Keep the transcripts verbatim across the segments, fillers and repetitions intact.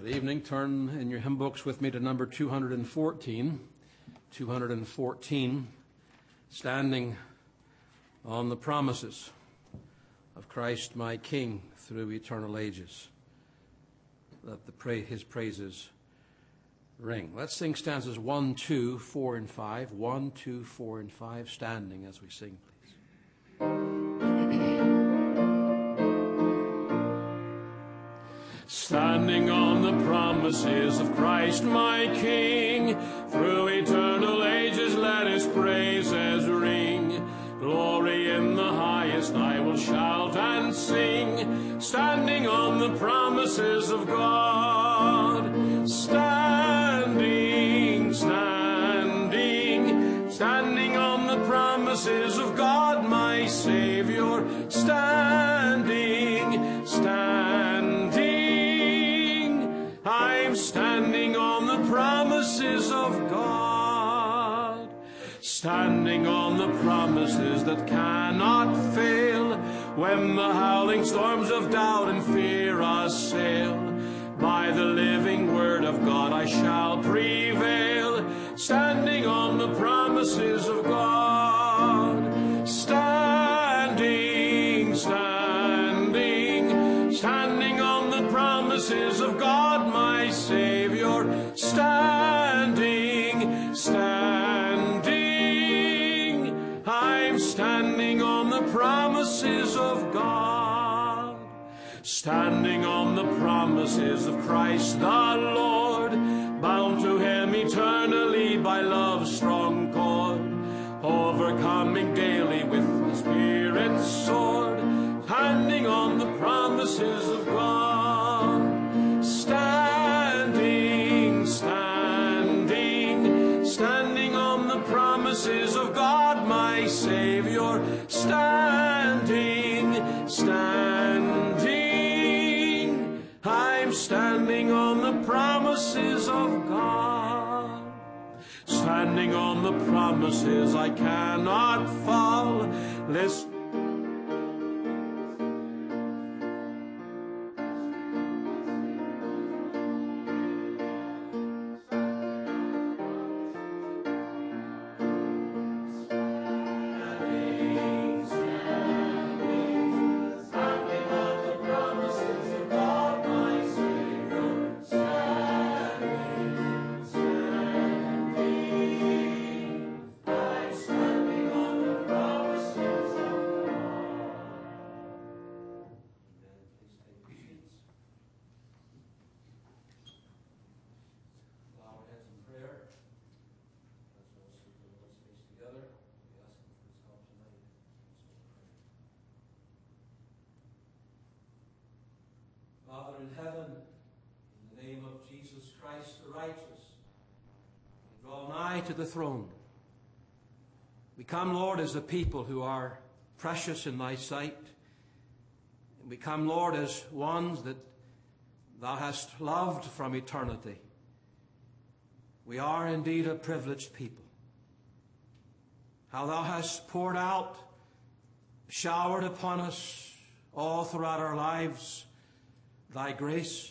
Good evening. Turn in your hymn books with me to number two hundred fourteen. two hundred fourteen, standing on the promises of Christ my King through eternal ages. Let the pra- his praises ring. Let's sing stanzas one, two, four, and five. One, two, four, and five, standing as we sing, please. Standing on the promises of Christ my King, through eternal ages let his praises ring. Glory in the highest I will shout and sing, standing on the promises of God. Standing, standing, standing on the promises of God my Savior. Standing, standing, I'm standing on the promises of God. Standing on the promises that cannot fail, when the howling storms of doubt and fear assail. By the living word of God I shall prevail, standing on the promises of God. Standing, standing, standing on the promises of God my Savior. Standing, standing, I'm standing on the promises of God. Standing on the promises of Christ the Lord, bound to him eternally by love's strong cord, overcoming daily with the Spirit's sword, standing on the promises of God. Standing, standing, standing on the promises of God my Savior. Standing, standing, I'm standing on the promises of God. Standing on the promises I cannot fall. Listen. Father in heaven, in the name of Jesus Christ the righteous, we draw nigh to the throne. We come, Lord, as a people who are precious in thy sight. And we come, Lord, as ones that thou hast loved from eternity. We are indeed a privileged people. How thou hast poured out, showered upon us all throughout our lives, thy grace.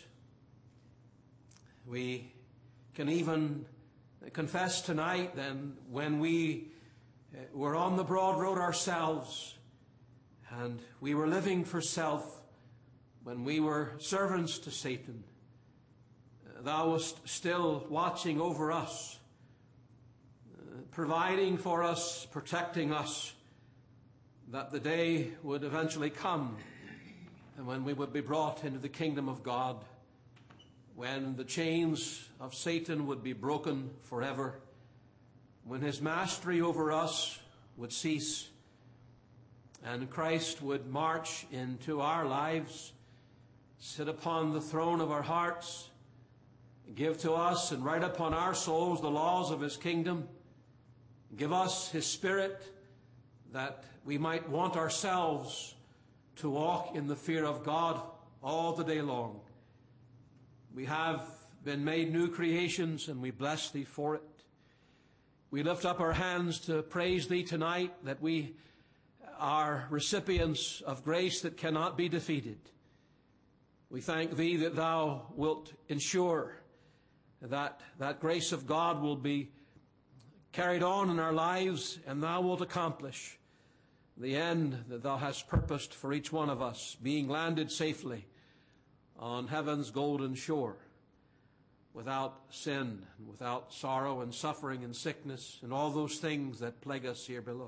We can even confess tonight that when we were on the broad road ourselves and we were living for self, when we were servants to Satan, thou wast still watching over us, providing for us, protecting us, that the day would eventually come and when we would be brought into the kingdom of God, when the chains of Satan would be broken forever, when his mastery over us would cease, and Christ would march into our lives, sit upon the throne of our hearts, give to us and write upon our souls the laws of his kingdom, give us his Spirit that we might want ourselves to walk in the fear of God all the day long. We have been made new creations, and we bless thee for it. We lift up our hands to praise thee tonight that we are recipients of grace that cannot be defeated. We thank thee that thou wilt ensure that that grace of God will be carried on in our lives, and thou wilt accomplish the end that thou hast purposed for each one of us, being landed safely on heaven's golden shore, without sin, and without sorrow and suffering and sickness and all those things that plague us here below.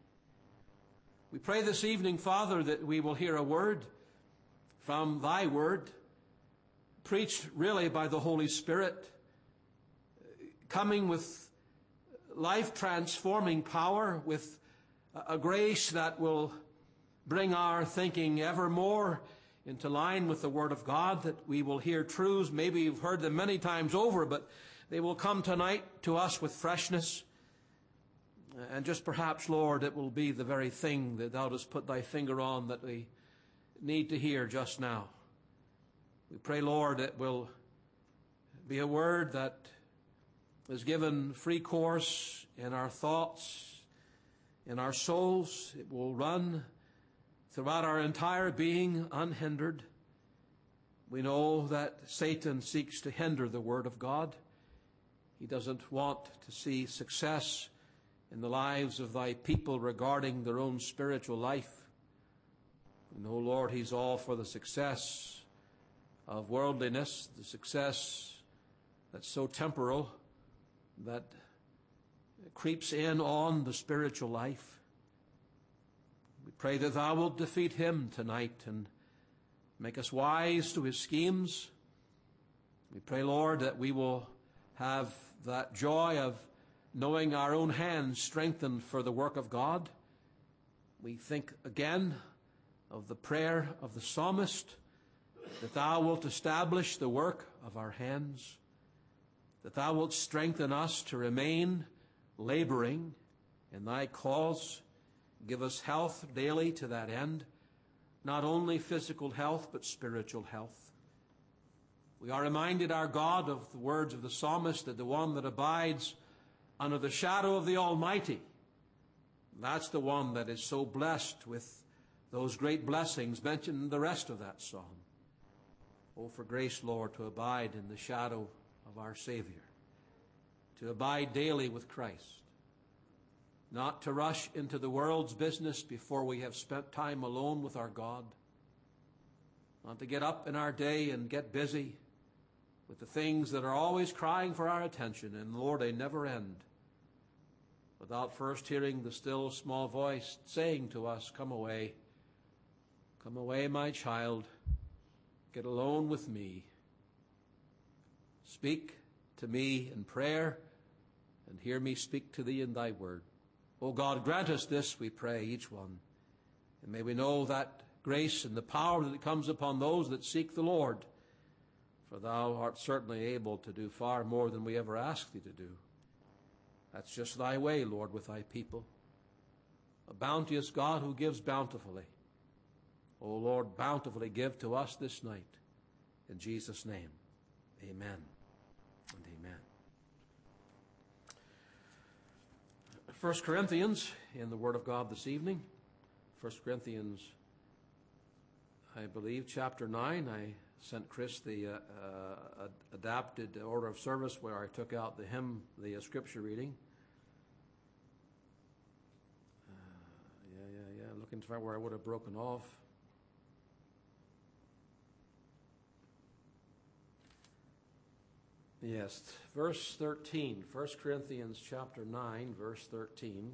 We pray this evening, Father, that we will hear a word from thy word, preached really by the Holy Spirit, coming with life-transforming power, with a grace that will bring our thinking ever more into line with the Word of God, that we will hear truths. Maybe you've heard them many times over, but they will come tonight to us with freshness. And just perhaps, Lord, it will be the very thing that thou dost put thy finger on that we need to hear just now. We pray, Lord, it will be a word that is given free course in our thoughts, in our souls. It will run throughout our entire being unhindered. We know that Satan seeks to hinder the Word of God. He doesn't want to see success in the lives of thy people regarding their own spiritual life. We know, Lord, he's all for the success of worldliness, the success that's so temporal, that creeps in on the spiritual life. We pray that thou wilt defeat him tonight and make us wise to his schemes. We pray, Lord, that we will have that joy of knowing our own hands strengthened for the work of God. We think again of the prayer of the psalmist, that thou wilt establish the work of our hands, that thou wilt strengthen us to remain laboring in thy cause. Give us health daily to that end, not only physical health, but spiritual health. We are reminded, our God, of the words of the psalmist, that the one that abides under the shadow of the Almighty, that's the one that is so blessed with those great blessings mentioned in the rest of that psalm. Oh, for grace, Lord, to abide in the shadow of our Savior, to abide daily with Christ, not to rush into the world's business before we have spent time alone with our God, not to get up in our day and get busy with the things that are always crying for our attention, and Lord, they never end, without first hearing the still small voice saying to us, come away, come away, my child, get alone with me. Speak to me in prayer, and hear me speak to thee in thy word. O God, grant us this, we pray, each one. And may we know that grace and the power that comes upon those that seek the Lord. For thou art certainly able to do far more than we ever ask thee to do. That's just thy way, Lord, with thy people. A bounteous God who gives bountifully. O Lord, bountifully give to us this night. In Jesus' name, amen and amen. First Corinthians in the Word of God this evening. First Corinthians, I believe, chapter nine. I sent Chris the uh, uh, adapted order of service where I took out the hymn, the uh, scripture reading. Uh, yeah, yeah, yeah. Looking to find where I would have broken off. Yes, verse thirteen, First Corinthians chapter nine, verse thirteen.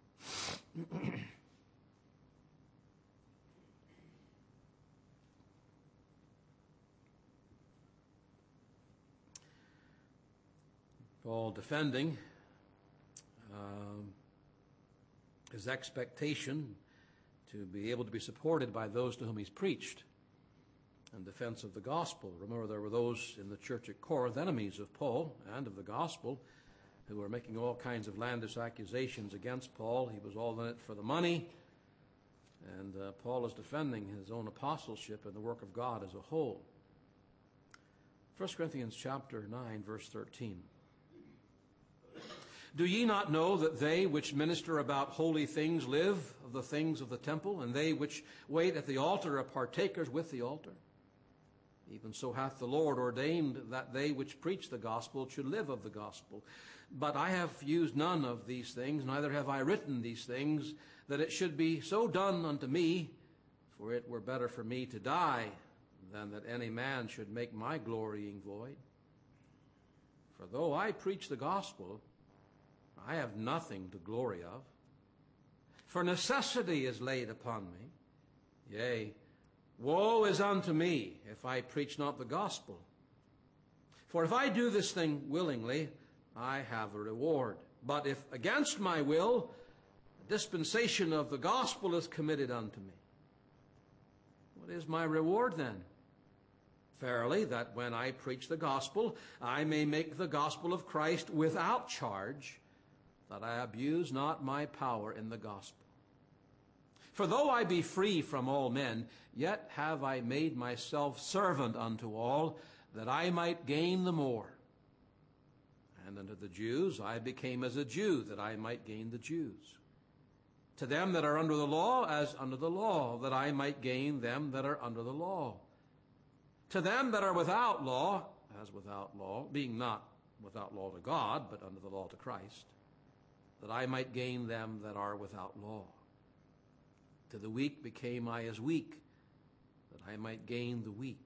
Paul defending um, his expectation to be able to be supported by those to whom he's preached in defense of the gospel. Remember, there were those in the church at Corinth, enemies of Paul and of the gospel, who were making all kinds of outlandish accusations against Paul. He was all in it for the money, and uh, Paul is defending his own apostleship and the work of God as a whole. First Corinthians chapter nine, verse thirteen. Do ye not know that they which minister about holy things live of the things of the temple, and they which wait at the altar are partakers with the altar? Even so hath the Lord ordained that they which preach the gospel should live of the gospel. But I have used none of these things, neither have I written these things, that it should be so done unto me, for it were better for me to die than that any man should make my glorying void. For though I preach the gospel, I have nothing to glory of. For necessity is laid upon me. Yea, woe is unto me if I preach not the gospel. For if I do this thing willingly, I have a reward. But if against my will, the dispensation of the gospel is committed unto me. What is my reward then? Verily, that when I preach the gospel, I may make the gospel of Christ without charge, that I abuse not my power in the gospel. For though I be free from all men, yet have I made myself servant unto all, that I might gain the more. And unto the Jews I became as a Jew, that I might gain the Jews. To them that are under the law, as under the law, that I might gain them that are under the law. To them that are without law, as without law, being not without law to God, but under the law to Christ, that I might gain them that are without law. To the weak became I as weak, that I might gain the weak.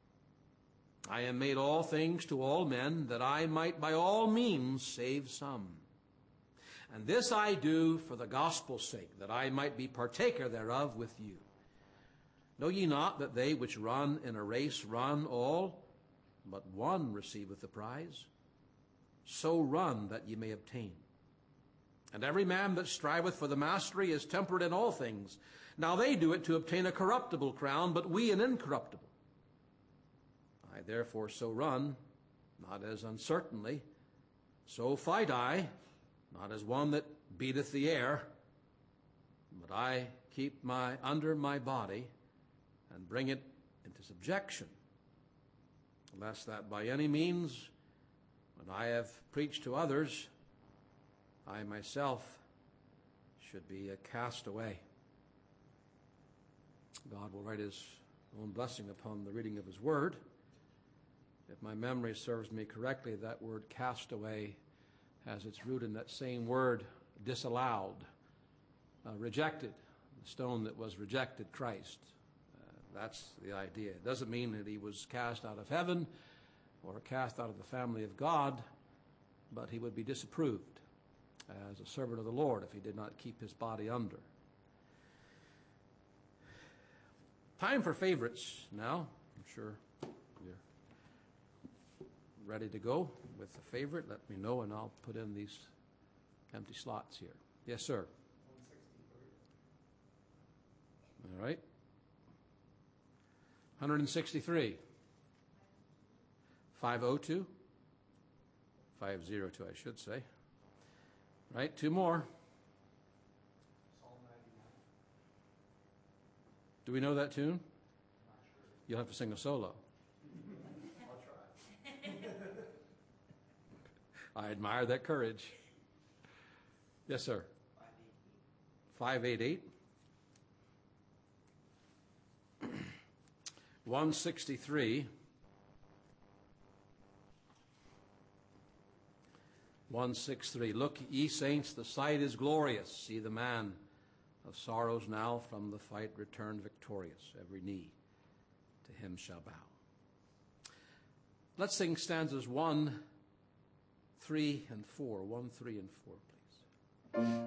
I am made all things to all men, that I might by all means save some. And this I do for the gospel's sake, that I might be partaker thereof with you. Know ye not that they which run in a race run all, but one receiveth the prize? So run that ye may obtain. And every man that striveth for the mastery is temperate in all things. Now they do it to obtain a corruptible crown, but we an incorruptible. I therefore so run, not as uncertainly, so fight I, not as one that beateth the air, but I keep my under my body and bring it into subjection, lest that by any means, when I have preached to others, I myself should be a castaway. God will write his own blessing upon the reading of his word. If my memory serves me correctly, that word castaway has its root in that same word, disallowed, uh, rejected, the stone that was rejected, Christ. Uh, that's the idea. It doesn't mean that he was cast out of heaven or cast out of the family of God, but he would be disapproved as a servant of the Lord if he did not keep his body under. Time for favorites now. I'm sure you're ready to go with the favorite. Let me know and I'll put in these empty slots here. Yes, sir. All right. one sixty-three. five oh two. five oh two, I should say. Right, two more. Do we know that tune? You'll have to sing a solo. I'll try. I admire that courage. Yes, sir. five eighty-eight. one sixty-three. one sixty-three. Look, ye saints, the sight is glorious. See the man of sorrows now from the fight return victorious. Every knee to him shall bow. Let's sing stanzas one, three, and four. One, three, and four, please.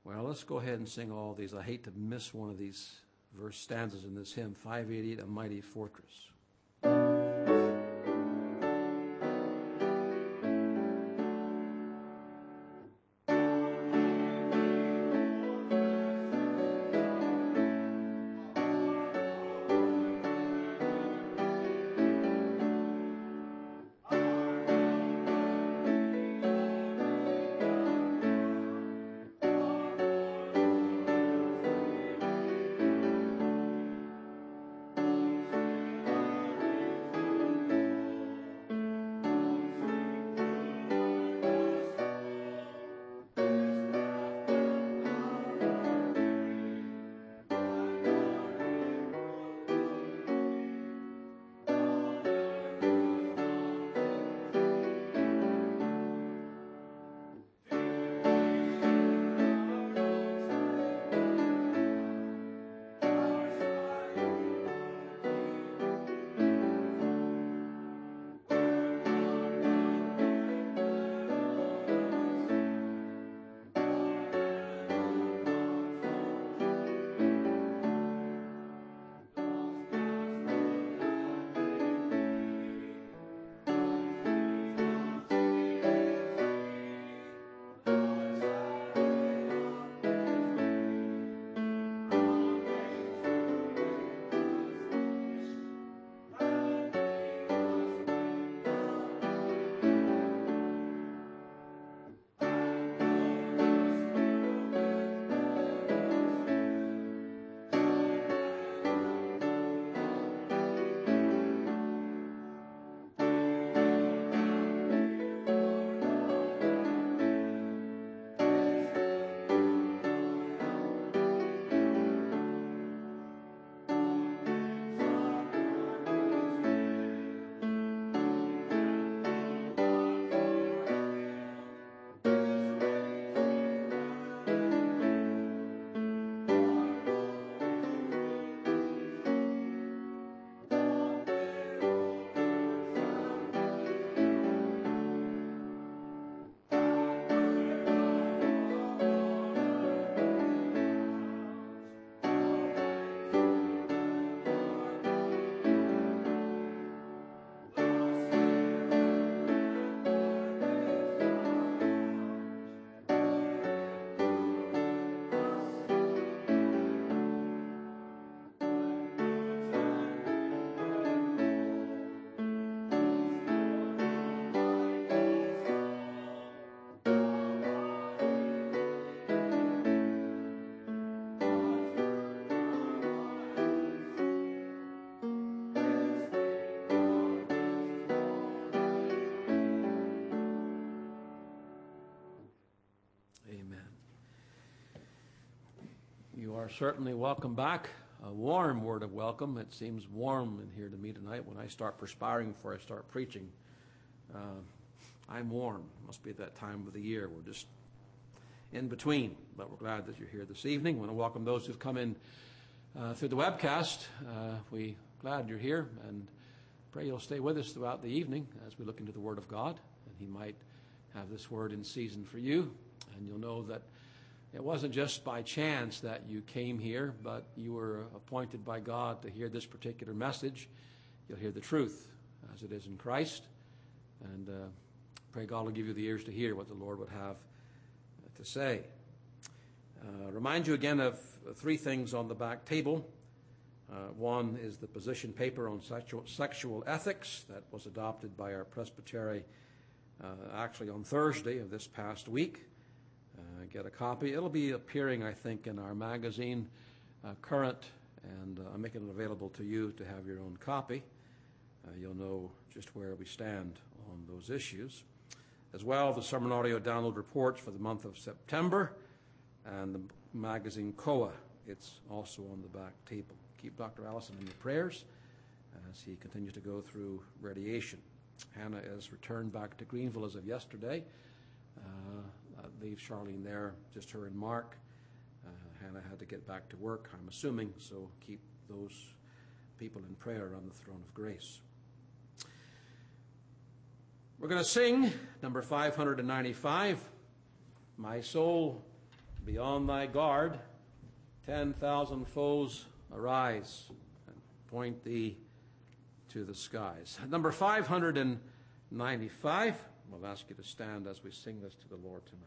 Well, let's go ahead and sing all these. I hate to miss one of these verse stanzas in this hymn, five eighty-eight, A Mighty Fortress. are certainly welcome back. A warm word of welcome. It seems warm in here to me tonight. When I start perspiring before I start preaching, uh, I'm warm. Must be that time of the year. We're just in between, but we're glad that you're here this evening. I want to welcome those who've come in uh, through the webcast. Uh, we're glad you're here, and pray you'll stay with us throughout the evening as we look into the Word of God, and He might have this word in season for you, and you'll know that it wasn't just by chance that you came here, but you were appointed by God to hear this particular message. You'll hear the truth as it is in Christ, and uh, pray God will give you the ears to hear what the Lord would have to say. Uh, remind you again of three things on the back table. Uh, one is the position paper on sexual, sexual ethics that was adopted by our presbytery uh, actually on Thursday of this past week. Uh, get a copy. It'll be appearing, I think, in our magazine, uh, Current, and uh, I'm making it available to you to have your own copy. Uh, you'll know just where we stand on those issues. As well, the sermon audio download reports for the month of September and the magazine Koa. It's also on the back table. Keep Doctor Allison in your prayers as he continues to go through radiation. Hannah is returned back to Greenville as of yesterday. Uh, leave Charlene there, just her and Mark. Uh, Hannah had to get back to work, I'm assuming, so keep those people in prayer on the throne of grace. We're going to sing number five hundred ninety-five, My Soul Be on thy guard, ten thousand foes arise, and point thee to the skies. Number five hundred ninety-five, we'll ask you to stand as we sing this to the Lord tonight.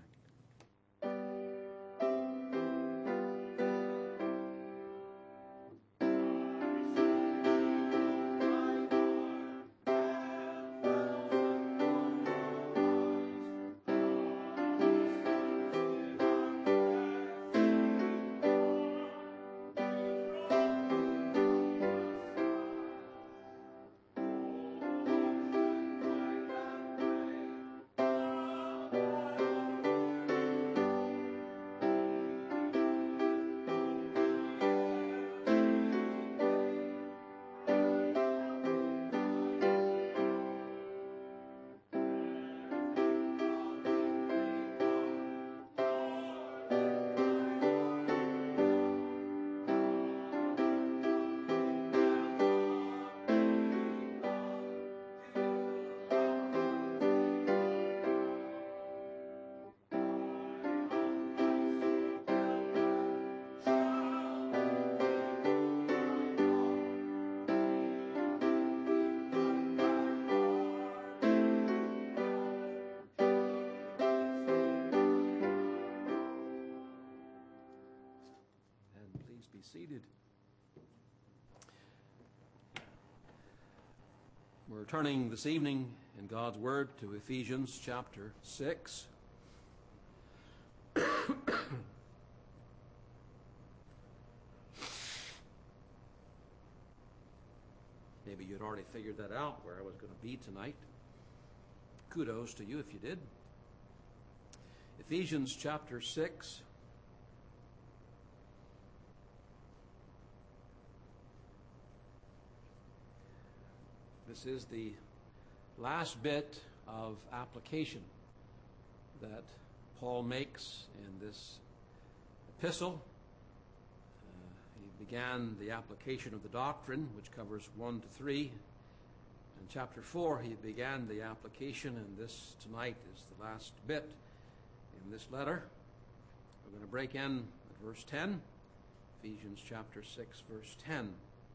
Seated. We're turning this evening in God's Word to Ephesians chapter six. Maybe you'd already figured that out, where I was going to be tonight. Kudos to you if you did. Ephesians chapter six. This is the last bit of application that Paul makes in this epistle. Uh, he began the application of the doctrine, which covers one to three. In chapter four, he began the application, and this tonight is the last bit in this letter. We're going to break in at verse ten, Ephesians chapter six, verse ten.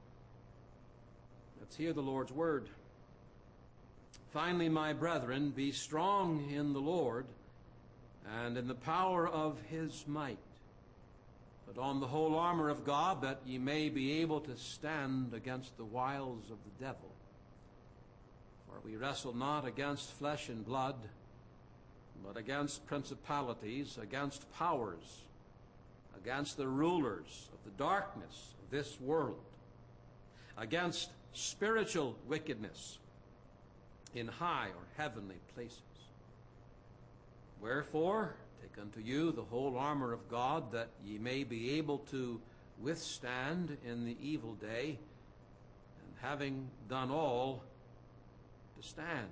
Let's hear the Lord's word. Finally, my brethren, be strong in the Lord and in the power of his might. Put on the whole armor of God, that ye may be able to stand against the wiles of the devil. For we wrestle not against flesh and blood, but against principalities, against powers, against the rulers of the darkness of this world, against spiritual wickedness in high or heavenly places. Wherefore, take unto you the whole armor of God, that ye may be able to withstand in the evil day, and having done all, to stand.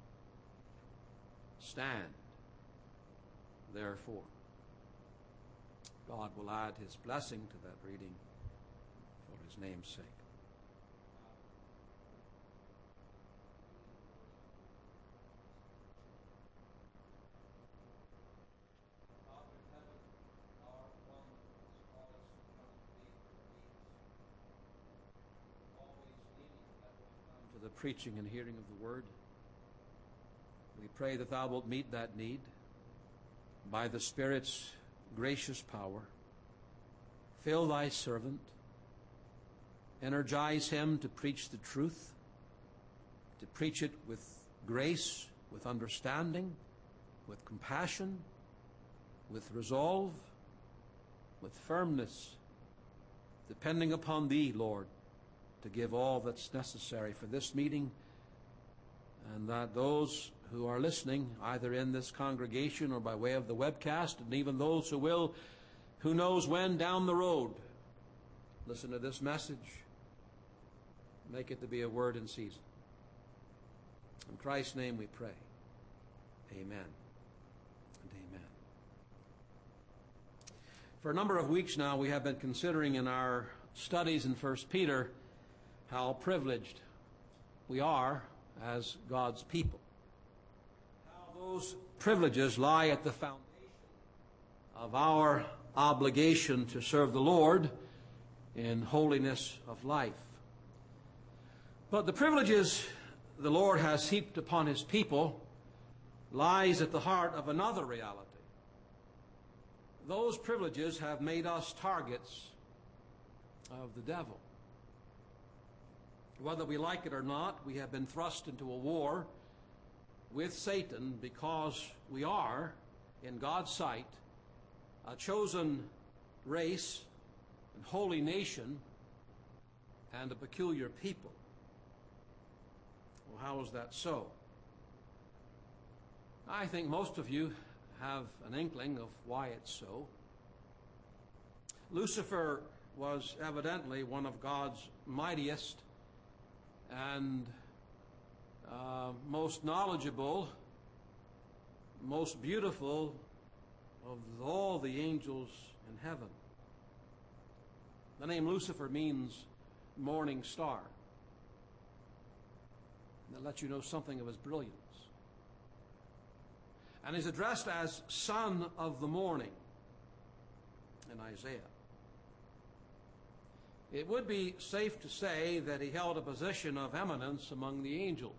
Stand, therefore. God will add his blessing to that reading for his name's sake. The preaching and hearing of the word. We pray that thou wilt meet that need by the Spirit's gracious power. Fill thy servant. Energize him to preach the truth, to preach it with grace, with understanding, with compassion, with resolve, with firmness, depending upon thee, Lord, to give all that's necessary for this meeting, and that those who are listening, either in this congregation or by way of the webcast, and even those who will, who knows when down the road, listen to this message, make it to be a word in season. In Christ's name we pray. Amen and amen. For a number of weeks now, we have been considering in our studies in First Peter how privileged we are as God's people. How those privileges lie at the foundation of our obligation to serve the Lord in holiness of life. But the privileges the Lord has heaped upon his people lies at the heart of another reality. Those privileges have made us targets of the devil. Whether we like it or not, we have been thrust into a war with Satan because we are, in God's sight, a chosen race and holy nation and a peculiar people. Well, how is that so? I think most of you have an inkling of why it's so. Lucifer was evidently one of God's mightiest and uh, most knowledgeable, most beautiful of all the angels in heaven. The name Lucifer means morning star. That lets you know something of his brilliance. And is addressed as son of the morning in Isaiah. It would be safe to say that he held a position of eminence among the angels.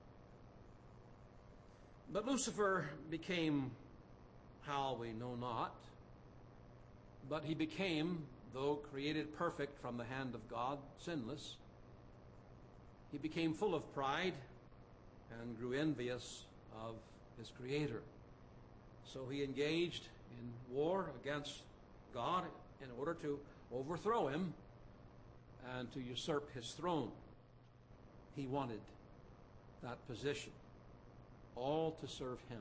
But Lucifer became how we know not. But he became, though created perfect from the hand of God, sinless, he became full of pride and grew envious of his Creator. So he engaged in war against God in order to overthrow him and to usurp his throne. He wanted that position, all to serve him.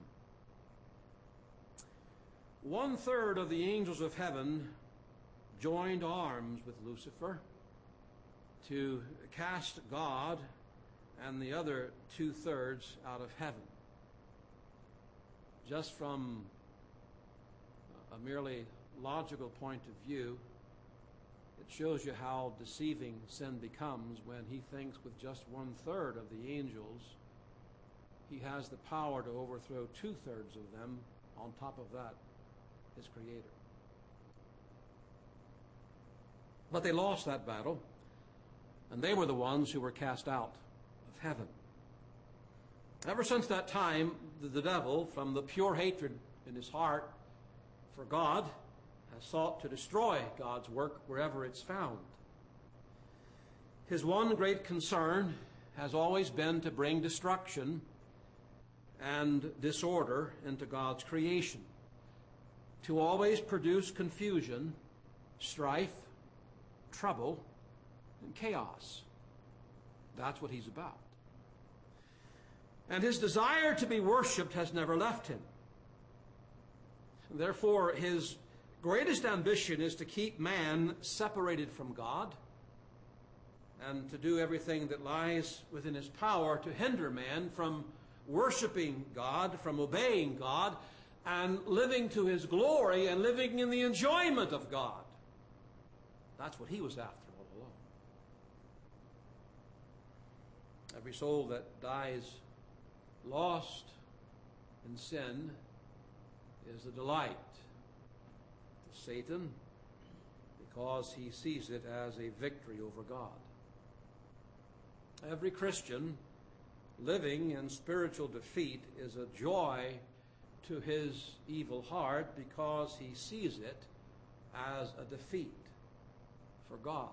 One third of the angels of heaven joined arms with Lucifer to cast God and the other two-thirds out of heaven. Just from a merely logical point of view, it shows you how deceiving sin becomes when he thinks with just one-third of the angels he has the power to overthrow two-thirds of them, on top of that, his Creator. But they lost that battle, and they were the ones who were cast out of heaven. Ever since that time, the devil, from the pure hatred in his heart for God, has sought to destroy God's work wherever it's found. His one great concern has always been to bring destruction and disorder into God's creation, to always produce confusion, strife, trouble, and chaos. That's what he's about. And his desire to be worshipped has never left him. Therefore, his greatest ambition is to keep man separated from God and to do everything that lies within his power to hinder man from worshiping God, from obeying God, and living to his glory and living in the enjoyment of God. That's what he was after all along. Every soul that dies lost in sin is a delight to Satan because he sees it as a victory over God. Every Christian living in spiritual defeat is a joy to his evil heart because he sees it as a defeat for God.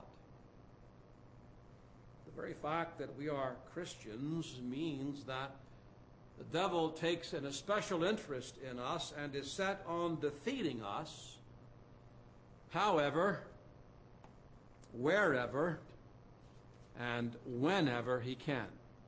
The very fact that we are Christians means that the devil takes an especial interest in us and is set on defeating us, however, wherever, and whenever he can.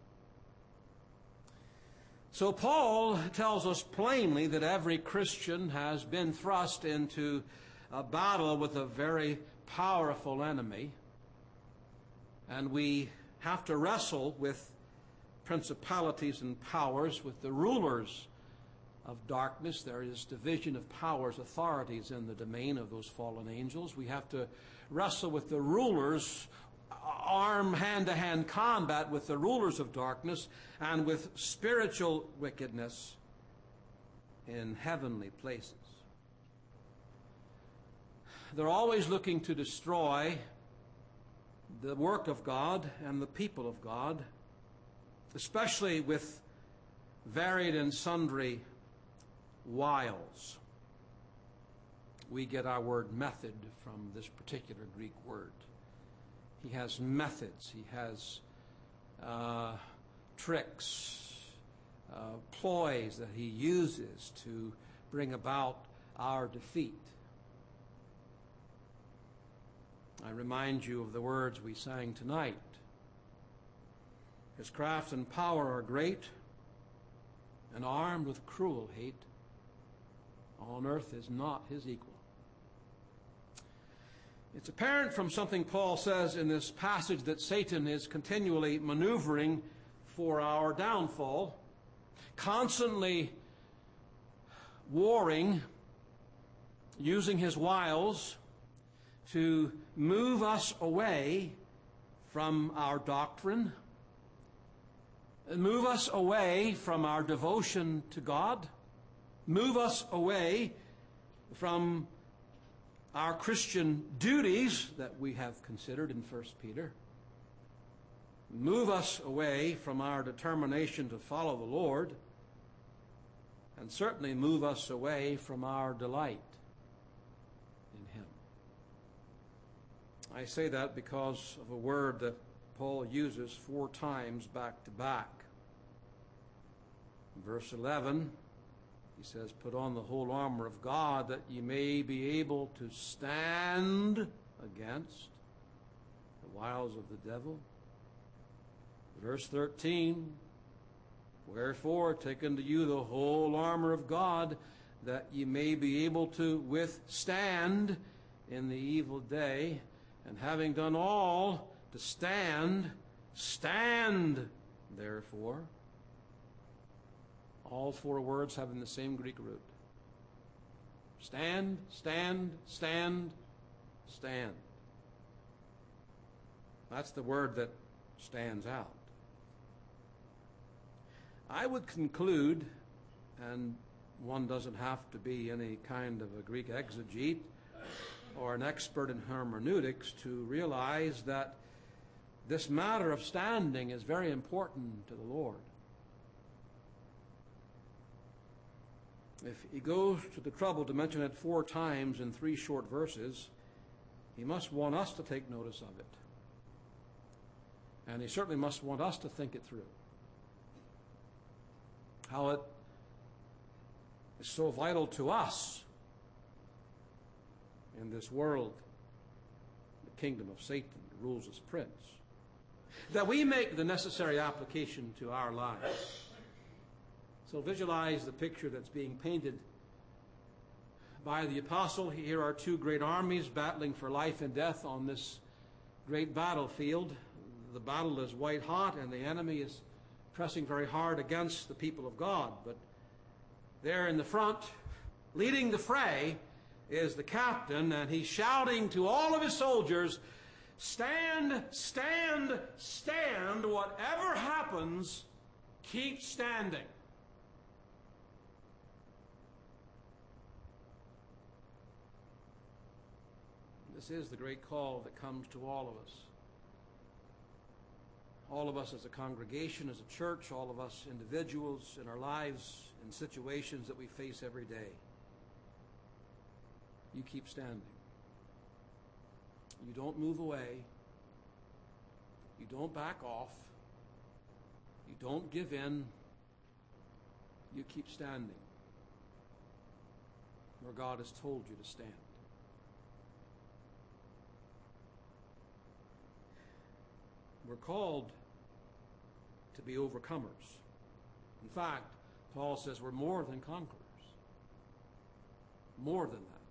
So Paul tells us plainly that every Christian has been thrust into a battle with a very powerful enemy, and we have to wrestle with principalities and powers, with the rulers of darkness. There is division of powers, authorities in the domain of those fallen angels. We have to wrestle with the rulers, arm hand-to-hand combat with the rulers of darkness and with spiritual wickedness in heavenly places. they're always looking to destroy the work of God and the people of God, especially with varied and sundry wiles. We get our word method from this particular Greek word. He has methods. He has uh, tricks, uh, ploys that he uses to bring about our defeat. I remind you of the words we sang tonight. His craft and power are great, and armed with cruel hate, on earth is not his equal. It's apparent from something Paul says in this passage that Satan is continually maneuvering for our downfall, constantly warring, using his wiles to move us away from our doctrine, move us away from our devotion to God, move us away from our Christian duties that we have considered in First Peter, move us away from our determination to follow the Lord, and certainly move us away from our delight in Him. I say that because of a word that Paul uses four times back to back. In verse eleven, he says, "Put on the whole armor of God, that ye may be able to stand against the wiles of the devil." Verse thirteen, "Wherefore take unto you the whole armor of God, that ye may be able to withstand in the evil day, and having done all to stand, stand therefore." All four words having the same Greek root. Stand, stand, stand, stand. That's the word that stands out. I would conclude, and one doesn't have to be any kind of a Greek exegete or an expert in hermeneutics to realize that this matter of standing is very important to the Lord. If he goes to the trouble to mention it four times in three short verses, he must want us to take notice of it. And he certainly must want us to think it through. How it is so vital to us in this world, the kingdom of Satan rules as prince, that we make the necessary application to our lives. So visualize the picture that's being painted by the apostle. Here are two great armies battling for life and death on this great battlefield. The battle is white hot, and the enemy is pressing very hard against the people of God. But there in the front, leading the fray, is the captain, and he's shouting to all of his soldiers, "Stand, stand, stand, whatever happens, keep standing." This is the great call that comes to all of us. All of us as a congregation, as a church, all of us individuals in our lives, in situations that we face every day. You keep standing. You don't move away. You don't back off. You don't give in. You keep standing where God has told you to stand. We're called to be overcomers. In fact, Paul says we're more than conquerors. More than that.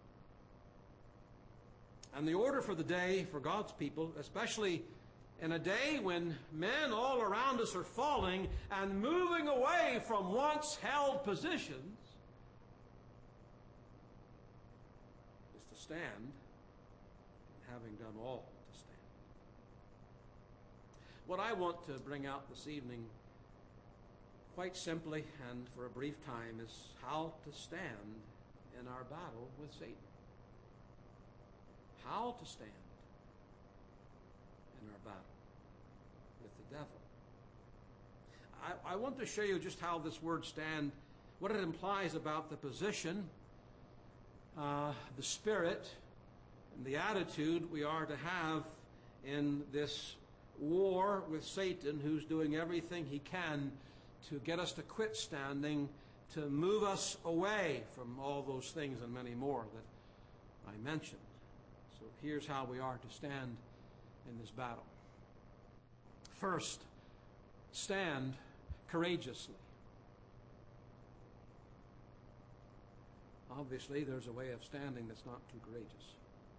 And the order for the day for God's people, especially in a day when men all around us are falling and moving away from once held positions, is to stand, having done all. What I want to bring out this evening, quite simply and for a brief time, is how to stand in our battle with Satan. how to stand in our battle with the devil. I, I want to show you just how this word stand, what it implies about the position, uh, the spirit, and the attitude we are to have in this war with Satan, who's doing everything he can to get us to quit standing, to move us away from all those things and many more that I mentioned. So here's how we are to stand in this battle. First, stand courageously. Obviously, there's a way of standing that's not too courageous.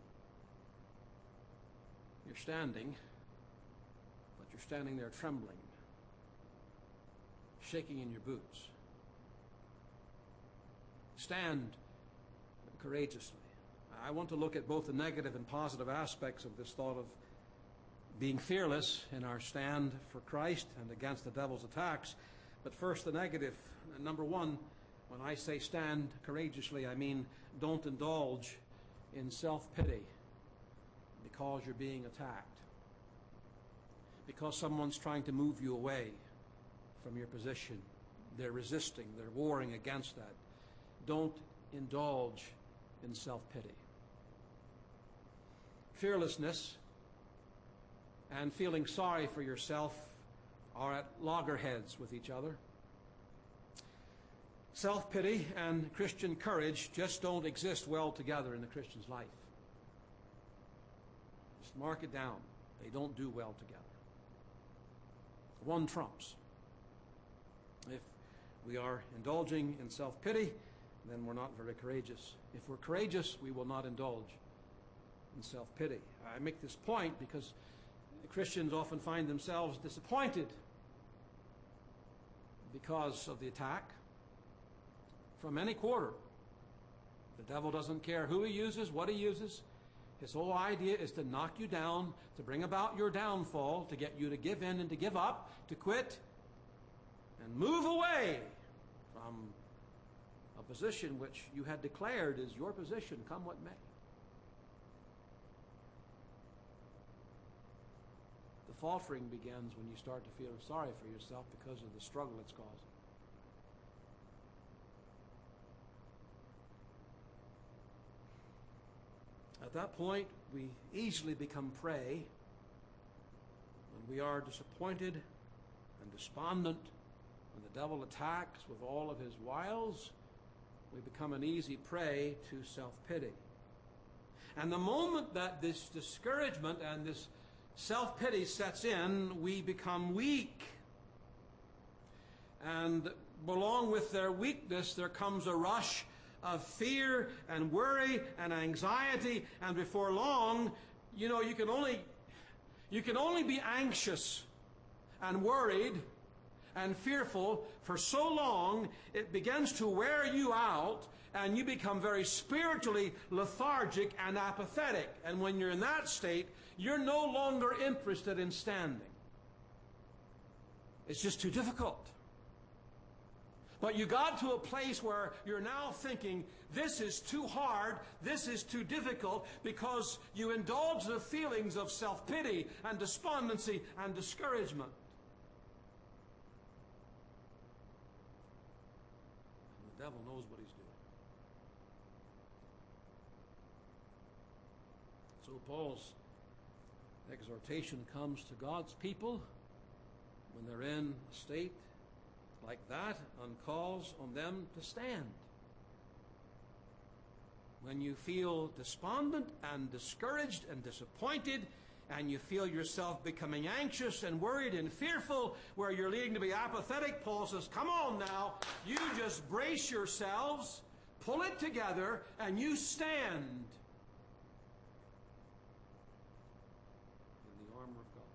You're standing, but you're standing there trembling, shaking in your boots. Stand courageously. I want to look at both the negative and positive aspects of this thought of being fearless in our stand for Christ and against the devil's attacks. But first, the negative. Number one, when I say stand courageously, I mean don't indulge in self-pity because you're being attacked, because someone's trying to move you away from your position. They're resisting, they're warring against that. Don't indulge in self-pity. Fearlessness and feeling sorry for yourself are at loggerheads with each other. Self-pity and Christian courage just don't exist well together in the Christian's life. Just mark it down. They don't do well together. One trumps. If we are indulging in self-pity, then we're not very courageous. If we're courageous, we will not indulge in self-pity. I make this point because Christians often find themselves disappointed because of the attack from any quarter. The devil doesn't care who he uses, what he uses. His whole idea is to knock you down, to bring about your downfall, to get you to give in and to give up, to quit, and move away from a position which you had declared is your position, come what may. The faltering begins when you start to feel sorry for yourself because of the struggle it's causing. At that point, we easily become prey. When we are disappointed and despondent, when the devil attacks with all of his wiles, we become an easy prey to self-pity. And the moment that this discouragement and this self-pity sets in, we become weak. And along with their weakness, there comes a rush of fear and worry and anxiety, and before long, you know, you can only you can only be anxious and worried and fearful for so long, it begins to wear you out, and you become very spiritually lethargic and apathetic. And when you're in that state, you're no longer interested in standing. It's just too difficult. But you got to a place where you're now thinking, this is too hard, this is too difficult, because you indulge the feelings of self-pity and despondency and discouragement. And the devil knows what he's doing. So Paul's exhortation comes to God's people when they're in a state like that, and calls on them to stand. When you feel despondent and discouraged and disappointed, and you feel yourself becoming anxious and worried and fearful, where you're leading to be apathetic, Paul says, come on now, you just brace yourselves, pull it together, and you stand in the armor of God.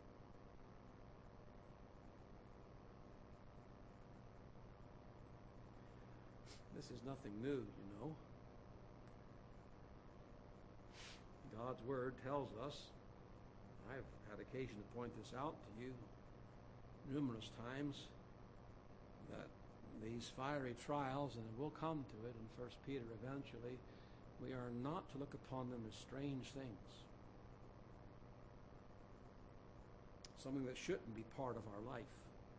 This is nothing new, you know. God's Word tells us, I've had occasion to point this out to you numerous times, that these fiery trials, and it will come to it in First Peter eventually, We are not to look upon them as strange things, something that shouldn't be part of our life.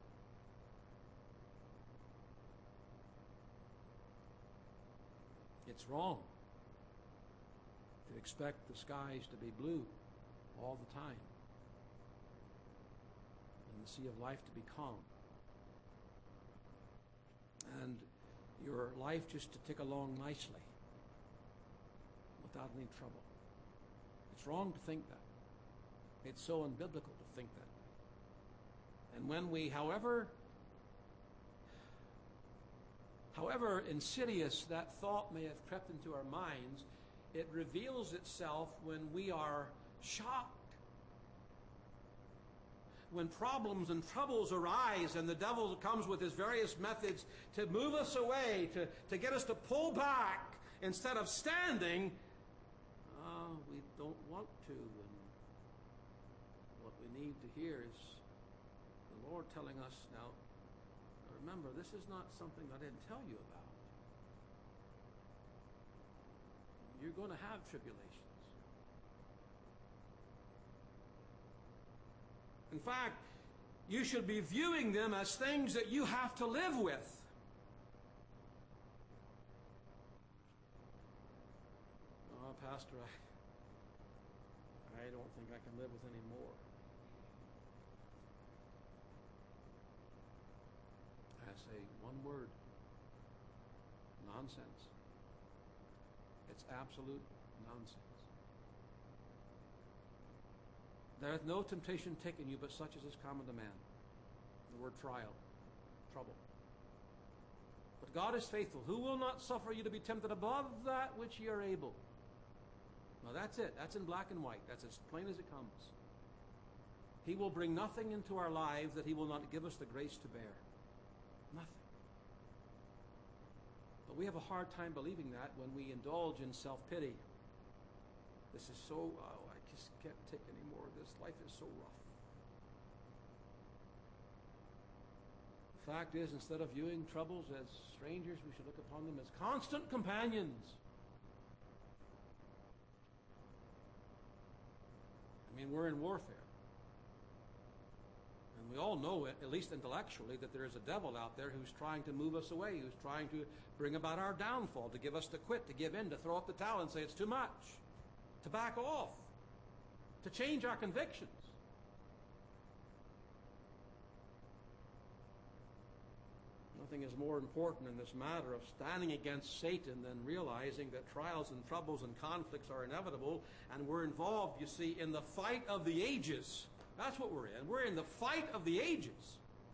It's wrong to expect the skies to be blue all the time and the sea of life to be calm, and your life just to tick along nicely without any trouble. It's wrong to think that. It's so unbiblical to think that. And when we, however, however insidious that thought may have crept into our minds, it reveals itself when we are shocked. When problems and troubles arise and the devil comes with his various methods to move us away, to, to get us to pull back instead of standing, uh, we don't want to. And what we need to hear is the Lord telling us, now, remember, this is not something I didn't tell you about. You're going to have tribulations. In fact, you should be viewing them as things that you have to live with. Oh, Pastor, I, I don't think I can live with any more. I say one word: nonsense. It's absolute nonsense. There hath no temptation taken you but such as is common to man. The word trial, trouble. But God is faithful, who will not suffer you to be tempted above that which ye are able. Now that's it. That's in black and white. That's as plain as it comes. He will bring nothing into our lives that he will not give us the grace to bear. Nothing. But we have a hard time believing that when we indulge in self-pity. This is so, oh, I just can't take any more of this. Life is so rough. The fact is, instead of viewing troubles as strangers, we should look upon them as constant companions. I mean, we're in warfare. And we all know it, at least intellectually, that there is a devil out there who's trying to move us away, who's trying to bring about our downfall, to give us to quit, to give in, to throw up the towel and say it's too much, to back off, to change our convictions. Nothing is more important in this matter of standing against Satan than realizing that trials and troubles and conflicts are inevitable, and we're involved, you see, in the fight of the ages. That's what we're in. We're in the fight of the ages.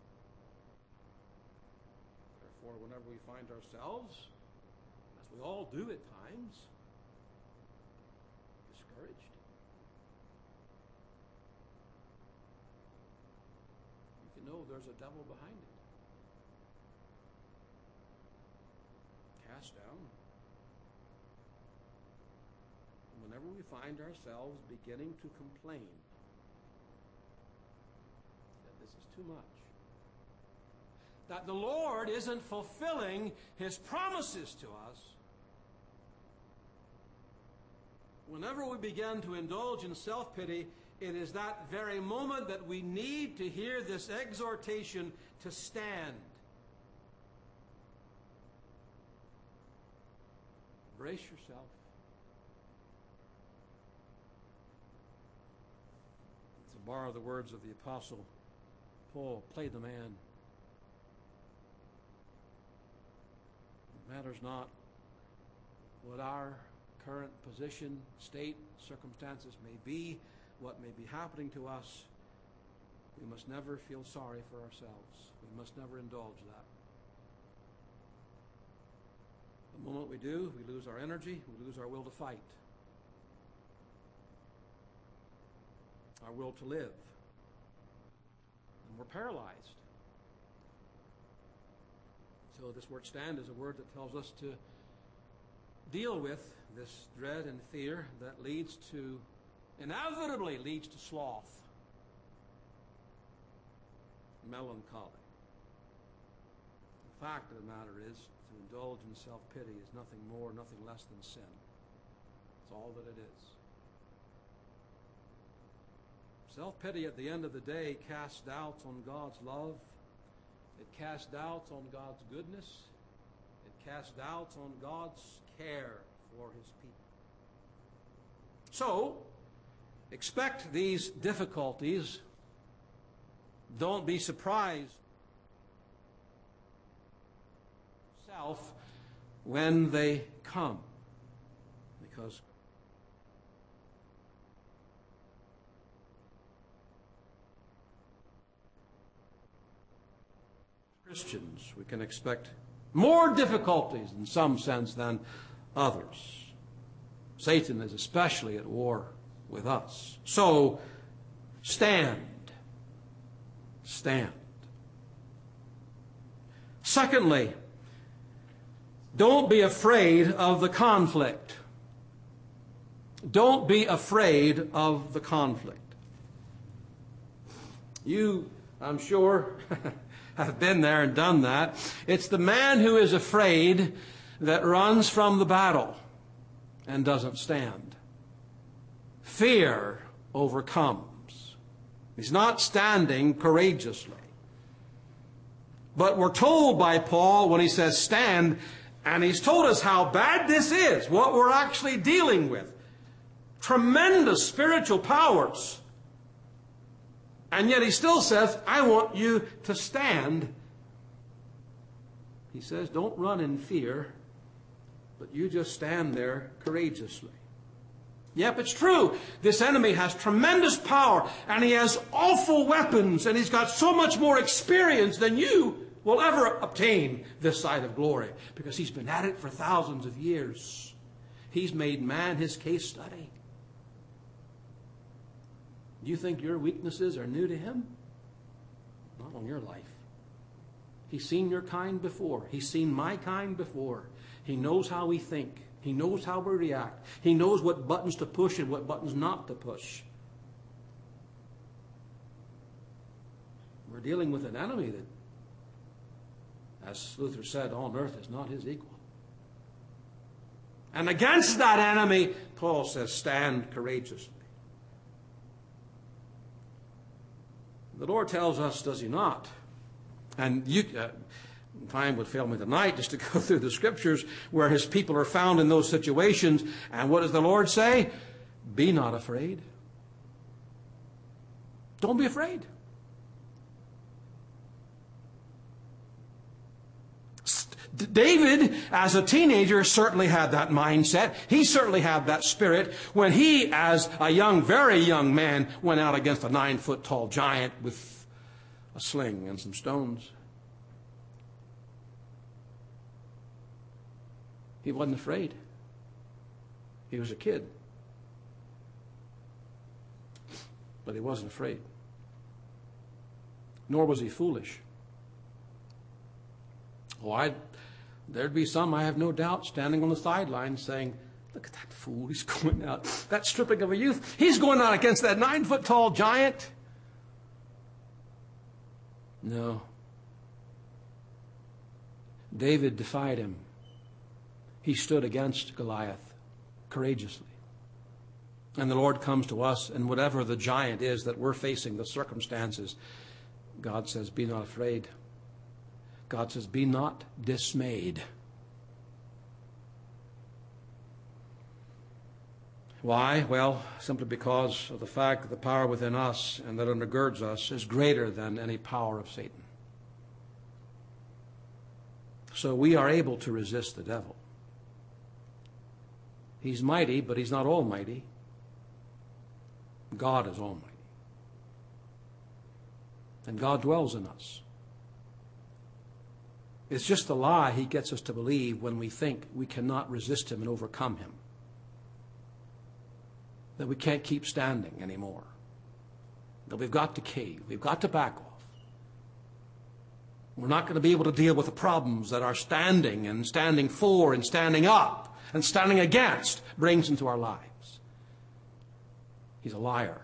Therefore, whenever we find ourselves, as we all do at times, discouraged, you can know there's a devil behind it. Cast down. And whenever we find ourselves beginning to complain that this is too much, that the Lord isn't fulfilling his promises to us, whenever we begin to indulge in self-pity, it is that very moment that we need to hear this exhortation to stand. Brace yourself. To borrow the words of the Apostle Paul, play the man. It matters not what our current position, state, circumstances may be, what may be happening to us. We must never feel sorry for ourselves. We must never indulge that. The moment we do, we lose our energy, we lose our will to fight, our will to live, and we're paralyzed. So this word stand is a word that tells us to deal with this dread and fear that leads to, inevitably leads to sloth, melancholy. The fact of the matter is, to indulge in self-pity is nothing more, nothing less than sin. That's all that it is. Self-pity at the end of the day casts doubts on God's love. It casts doubts on God's goodness. It casts doubts on God's care for his people. So, expect these difficulties. Don't be surprised yourself when they come, because Christians, we can expect more difficulties in some sense than others. Satan is especially at war with us. So, stand. Stand. Secondly, don't be afraid of the conflict. Don't be afraid of the conflict. You, I'm sure, have been there and done that. It's the man who is afraid that runs from the battle and doesn't stand. Fear overcomes. He's not standing courageously. But we're told by Paul when he says stand, and he's told us how bad this is, what we're actually dealing with. Tremendous spiritual powers. And yet he still says, I want you to stand. He says, don't run in fear, but you just stand there courageously. Yep, it's true. This enemy has tremendous power, and he has awful weapons, and he's got so much more experience than you will ever obtain this side of glory, because he's been at it for thousands of years. He's made man his case study. Do you think your weaknesses are new to him? Not on your life. He's seen your kind before. He's seen my kind before. He knows how we think. He knows how we react. He knows what buttons to push and what buttons not to push. We're dealing with an enemy that, as Luther said, on earth is not his equal. And against that enemy, Paul says, stand courageously. The Lord tells us, does he not? And you, uh, time would fail me tonight just to go through the scriptures where his people are found in those situations. And what does the Lord say? Be not afraid. Don't be afraid. David, as a teenager, certainly had that mindset. He certainly had that spirit when he, as a young, very young man, went out against a nine-foot-tall giant with a sling and some stones. He wasn't afraid. He was a kid. But he wasn't afraid. Nor was he foolish. Oh, I... There'd be some, I have no doubt, standing on the sidelines saying, look at that fool, he's going out. That stripling of a youth, he's going out against that nine-foot-tall giant. No. David defied him. He stood against Goliath courageously. And the Lord comes to us, and whatever the giant is that we're facing, the circumstances, God says, be not afraid. God says, be not dismayed. Why? Well, simply because of the fact that the power within us and that undergirds us is greater than any power of Satan. So we are able to resist the devil. He's mighty, but he's not almighty. God is almighty. And God dwells in us. It's just the lie he gets us to believe when we think we cannot resist him and overcome him. That we can't keep standing anymore. That we've got to cave. We've got to back off. We're not going to be able to deal with the problems that our standing and standing for and standing up and standing against brings into our lives. He's a liar.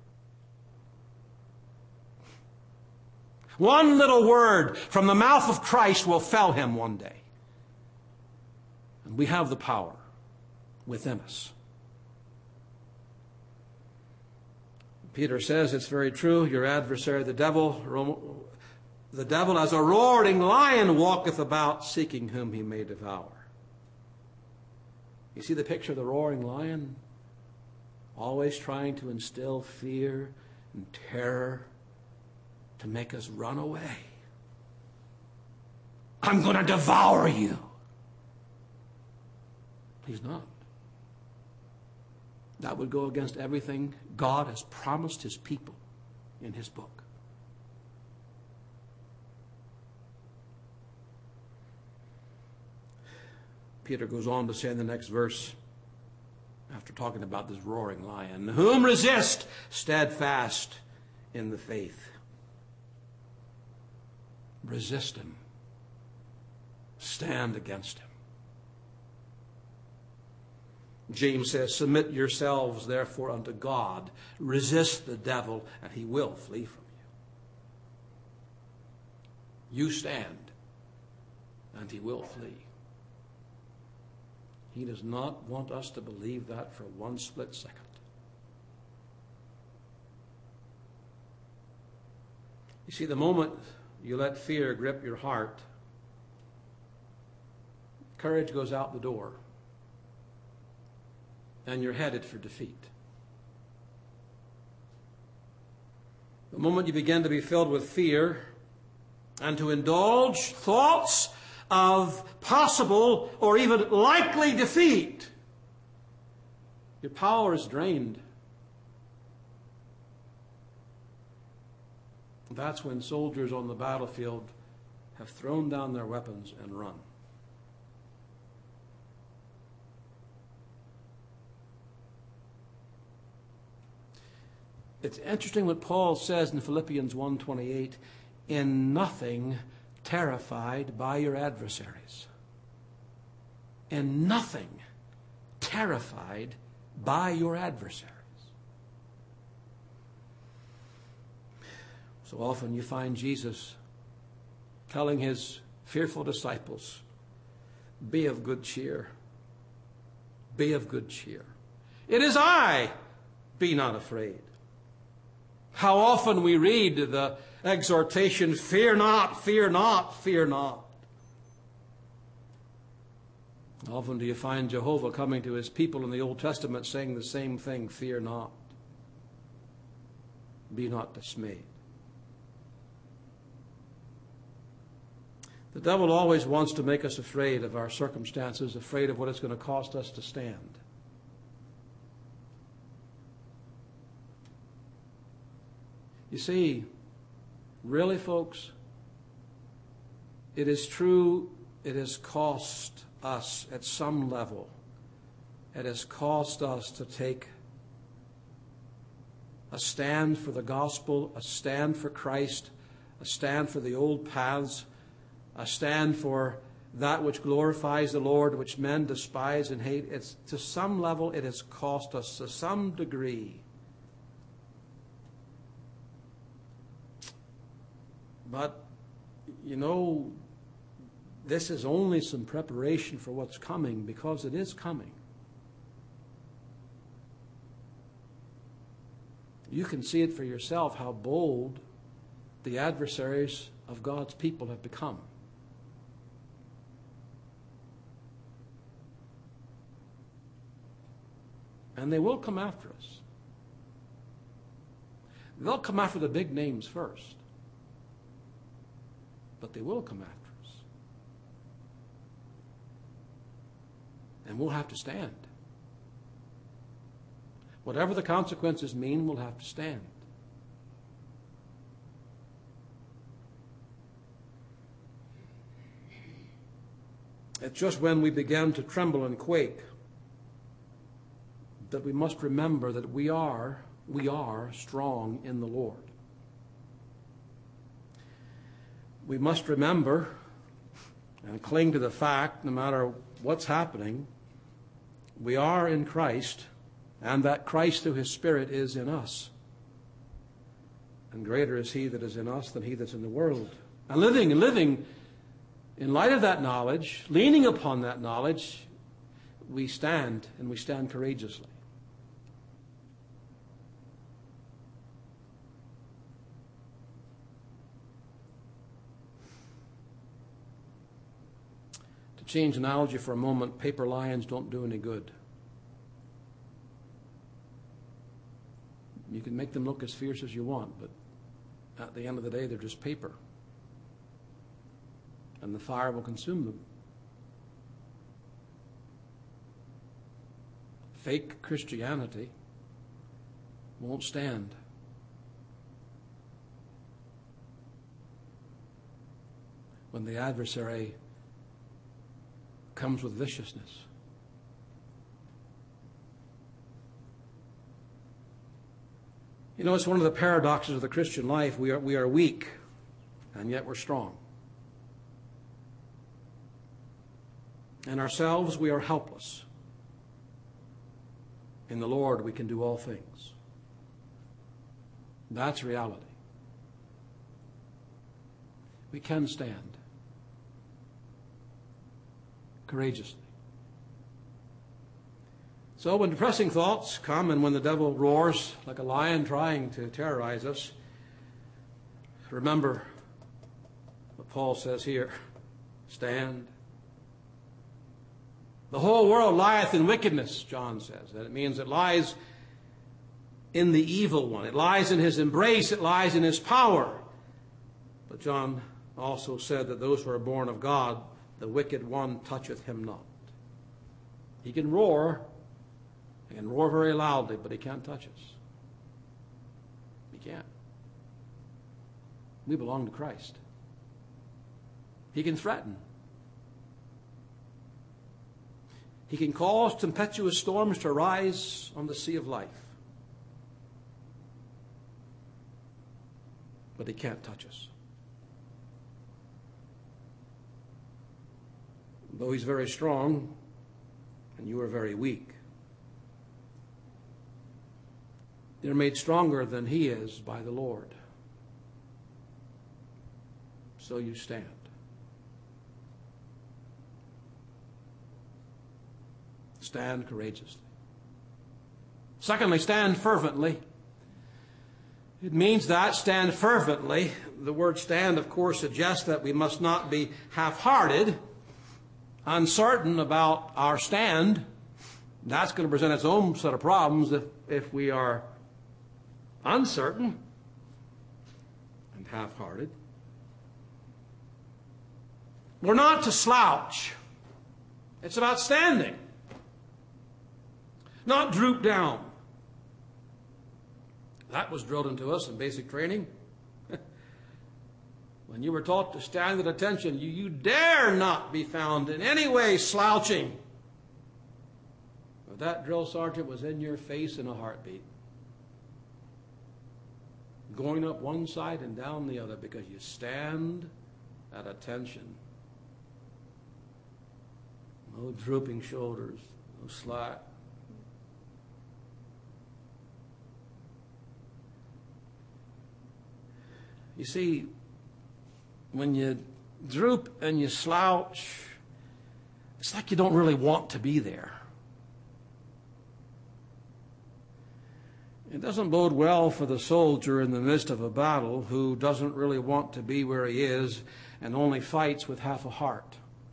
One little word from the mouth of Christ will fell him one day. And we have the power within us Peter says it's very true. Your adversary, the devil, the devil as a roaring lion walketh about, seeking whom he may devour. You see the picture of the roaring lion? Always trying to instill fear and terror to make us run away. I'm going to devour you. He's not. That would go against everything God has promised his people in his book. Peter goes on to say in the next verse, after talking about this roaring lion, whom resist steadfast in the faith. Resist him. Stand against him. James says, submit yourselves therefore unto God. Resist the devil, and he will flee from you. You stand, and he will flee. He does not want us to believe that for one split second. You see, the moment you let fear grip your heart, courage goes out the door, and you're headed for defeat. The moment you begin to be filled with fear and to indulge thoughts of possible or even likely defeat, your power is drained. That's when soldiers on the battlefield have thrown down their weapons and run. It's interesting what Paul says in Philippians one twenty-eight, in nothing terrified by your adversaries. In nothing terrified by your adversaries. So often you find Jesus telling his fearful disciples, be of good cheer. Be of good cheer. It is I, be not afraid. How often we read the exhortation, fear not, fear not, fear not. Often do you find Jehovah coming to his people in the Old Testament saying the same thing, fear not. Be not dismayed. The devil always wants to make us afraid of our circumstances, afraid of what it's going to cost us to stand. You see, really, folks, it is true, it has cost us at some level. It has cost us to take a stand for the gospel, a stand for Christ, a stand for the old paths, a stand for that which glorifies the Lord, which men despise and hate. It's, to some level, it has cost us, to some degree. But, you know, this is only some preparation for what's coming, because it is coming. You can see it for yourself how bold the adversaries of God's people have become. And they will come after us. They'll come after the big names first. But they will come after us. And we'll have to stand. Whatever the consequences mean, we'll have to stand. It's just when we begin to tremble and quake that we must remember that we are, we are strong in the Lord. We must remember and cling to the fact, no matter what's happening, we are in Christ, and that Christ through his Spirit is in us. And greater is he that is in us than he that's in the world. And living and living in light of that knowledge, leaning upon that knowledge, we stand, and we stand courageously. change analogy for a moment, paper lions don't do any good. You can make them look as fierce as you want, but at the end of the day, they're just paper. And the fire will consume them. Fake Christianity won't stand. When the adversary comes with viciousness. You know, it's one of the paradoxes of the Christian life. We are, we are weak, and yet we're strong. In ourselves, we are helpless. In the Lord, we can do all things. That's reality. We can stand courageously. So when depressing thoughts come and when the devil roars like a lion trying to terrorize us, remember what Paul says here. Stand. The whole world lieth in wickedness, John says. And it means it lies in the evil one. It lies in his embrace. It lies in his power. But John also said that those who are born of God, the wicked one toucheth him not. He can roar. He can roar very loudly, but he can't touch us. He can't. We belong to Christ. He can threaten. He can cause tempestuous storms to rise on the sea of life. But he can't touch us. Though he's very strong, and you are very weak, you're made stronger than he is by the Lord. So you stand. Stand courageously. Secondly, stand fervently. It means that, stand fervently. The word stand, of course, suggests that we must not be half-hearted, uncertain about our stand. That's going to present its own set of problems if, if we are uncertain and half-hearted. We're not to slouch. It's about standing. Not droop down. That was drilled into us in basic training. When you were taught to stand at attention, you, you dare not be found in any way slouching. But that drill sergeant was in your face in a heartbeat. Going up one side and down the other because you stand at attention. No drooping shoulders, no slack. You see, when you droop and you slouch, it's like you don't really want to be there. It doesn't bode well for the soldier in the midst of a battle who doesn't really want to be where he is and only fights with half a heart.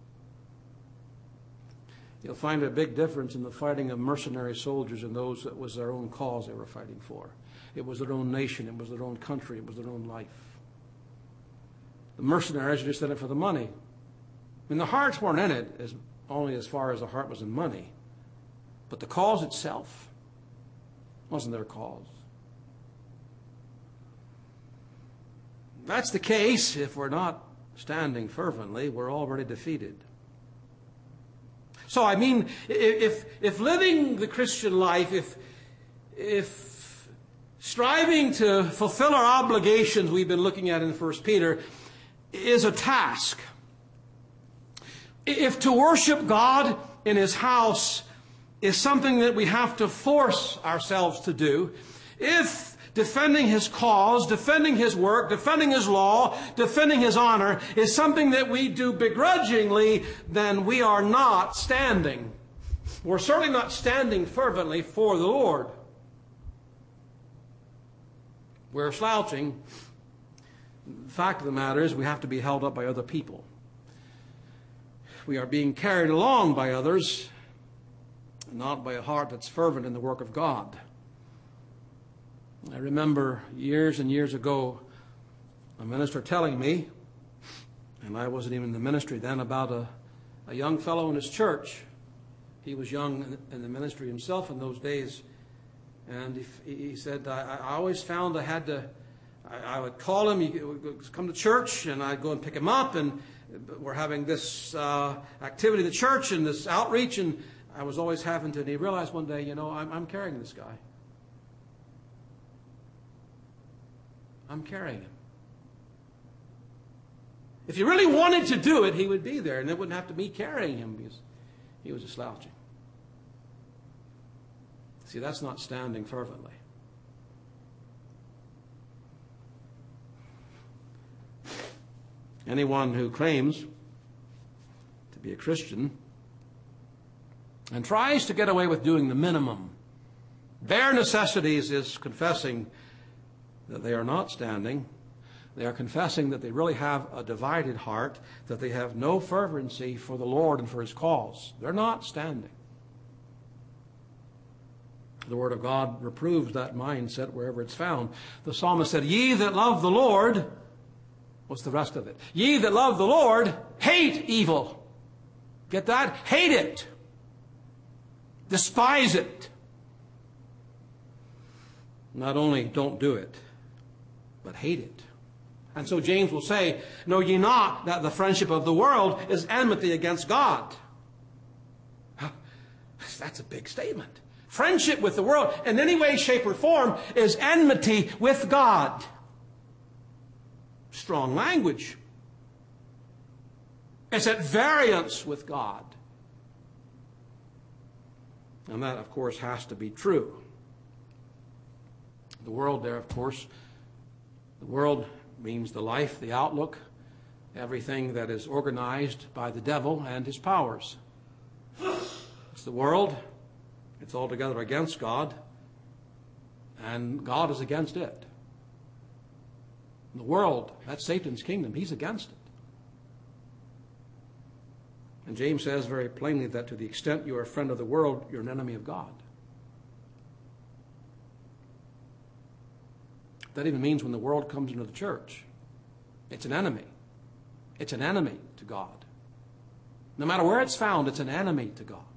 You'll find a big difference in the fighting of mercenary soldiers and those that was their own cause they were fighting for. It was their own nation, it was their own country, it was their own life. The mercenaries are just in it for the money. I mean, the hearts weren't in it as, only as far as the heart was in money. But the cause itself wasn't their cause. That's the case. If we're not standing fervently, we're already defeated. So, I mean, if, if living the Christian life, if, if striving to fulfill our obligations we've been looking at in First Peter is a task. If to worship God in His house is something that we have to force ourselves to do, if defending His cause, defending His work, defending His law, defending His honor is something that we do begrudgingly, then we are not standing. We're certainly not standing fervently for the Lord. We're slouching. The fact of the matter is we have to be held up by other people. we are being carried along by others, not by a heart that's fervent in the work of God. I remember years and years ago a minister telling me, and I wasn't even in the ministry then, about a, a young fellow in his church. He was young in the ministry himself in those days. And he, he said, I, I always found I had to, I, I would call him, he would come to church, and I'd go and pick him up, and we're having this uh, activity in the church and this outreach, and I was always having to, and he realized one day, you know, I'm, I'm carrying this guy. I'm carrying him. If he really wanted to do it, he would be there, and it wouldn't have to be carrying him because he was a slouching. See, that's not standing fervently. Anyone who claims to be a Christian and tries to get away with doing the minimum, bare necessities, is confessing that they are not standing. They are confessing that they really have a divided heart, that they have no fervency for the Lord and for His cause. They're not standing. The Word of God reproves that mindset wherever it's found. The psalmist said, ye that love the Lord, what's the rest of it? Ye that love the Lord, hate evil. Get that? Hate it. Despise it. Not only don't do it, but hate it. And so James will say, know ye not that the friendship of the world is enmity against God? That's a big statement. Friendship with the world in any way, shape, or form is enmity with God. Strong language. It's at variance with God. And that, of course, has to be true. The world there, of course, the world means the life, the outlook, everything that is organized by the devil and his powers. It's the world. It's altogether against God, and God is against it. The world, that's Satan's kingdom. He's against it. And James says very plainly that to the extent you are a friend of the world, you're an enemy of God. That even means when the world comes into the church, it's an enemy. It's an enemy to God. No matter where it's found, it's an enemy to God.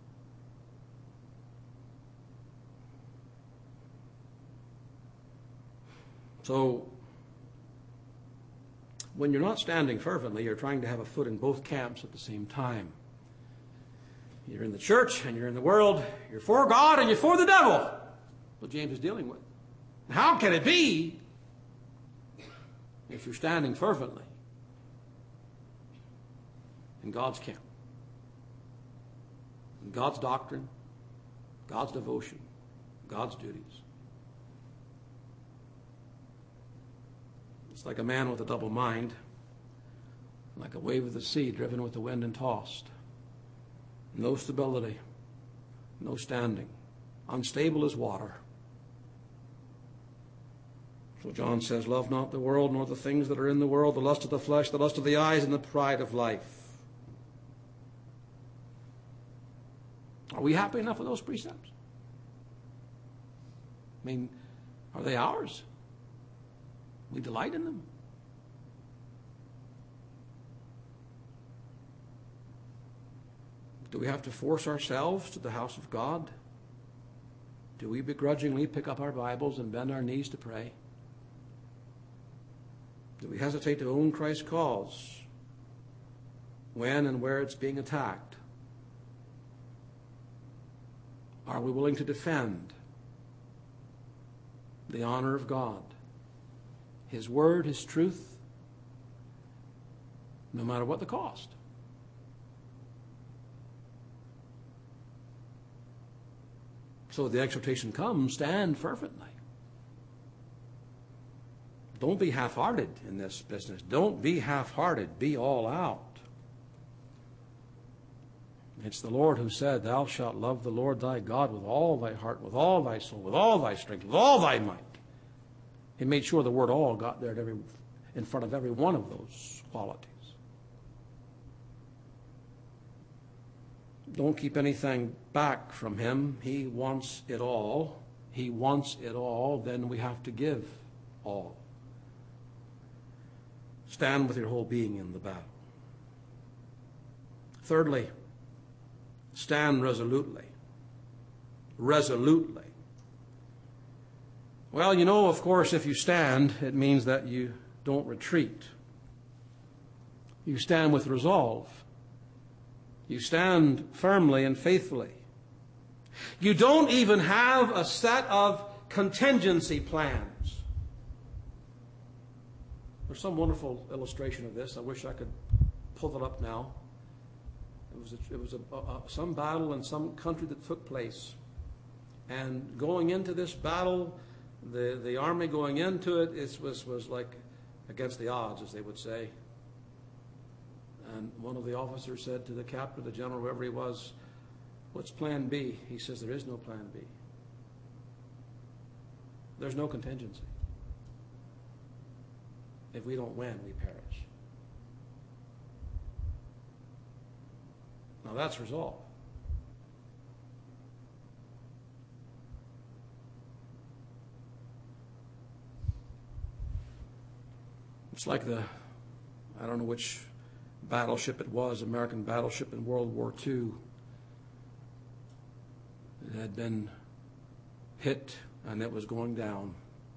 So, when you're not standing fervently, you're trying to have a foot in both camps at the same time. You're in the church and you're in the world. You're for God and you're for the devil. What James is dealing with. How can it be if you're standing fervently in God's camp, in God's doctrine, God's devotion, God's duties? It's like a man with a double mind, like a wave of the sea driven with the wind and tossed. No stability, no standing, unstable as water. So John says, love not the world, nor the things that are in the world, the lust of the flesh, the lust of the eyes, and the pride of life. Are we happy enough with those precepts? I mean, are they ours? We delight in them. Do we have to force ourselves to the house of God? Do we begrudgingly pick up our Bibles and bend our knees to pray? Do we hesitate to own Christ's cause when and where it's being attacked? Are we willing to defend the honor of God, His word, His truth, no matter what the cost? So the exhortation comes, stand fervently. Don't be half-hearted in this business. Don't be half-hearted. Be all out. It's the Lord who said, thou shalt love the Lord thy God with all thy heart, with all thy soul, with all thy strength, with all thy might. He made sure the word all got there at every, in front of every one of those qualities. Don't keep anything back from him. He wants it all. He wants it all. Then we have to give all. Stand with your whole being in the battle. Thirdly, stand resolutely. Resolutely. Well, you know, of course, if you stand, it means that you don't retreat. You stand with resolve. You stand firmly and faithfully. You don't even have a set of contingency plans. There's some wonderful illustration of this. I wish I could pull it up now. It was, a, it was a, a, some battle in some country that took place. And going into this battle, the, the army going into it, it was, was like against the odds, as they would say. And one of the officers said to the captain, the general, whoever he was, "What's plan B?" He says, "There is no plan B. There's no contingency. If we don't win, we perish." Now that's resolve. It's like the, I don't know which battleship it was, American battleship in World War Two. It had been hit and it was going down.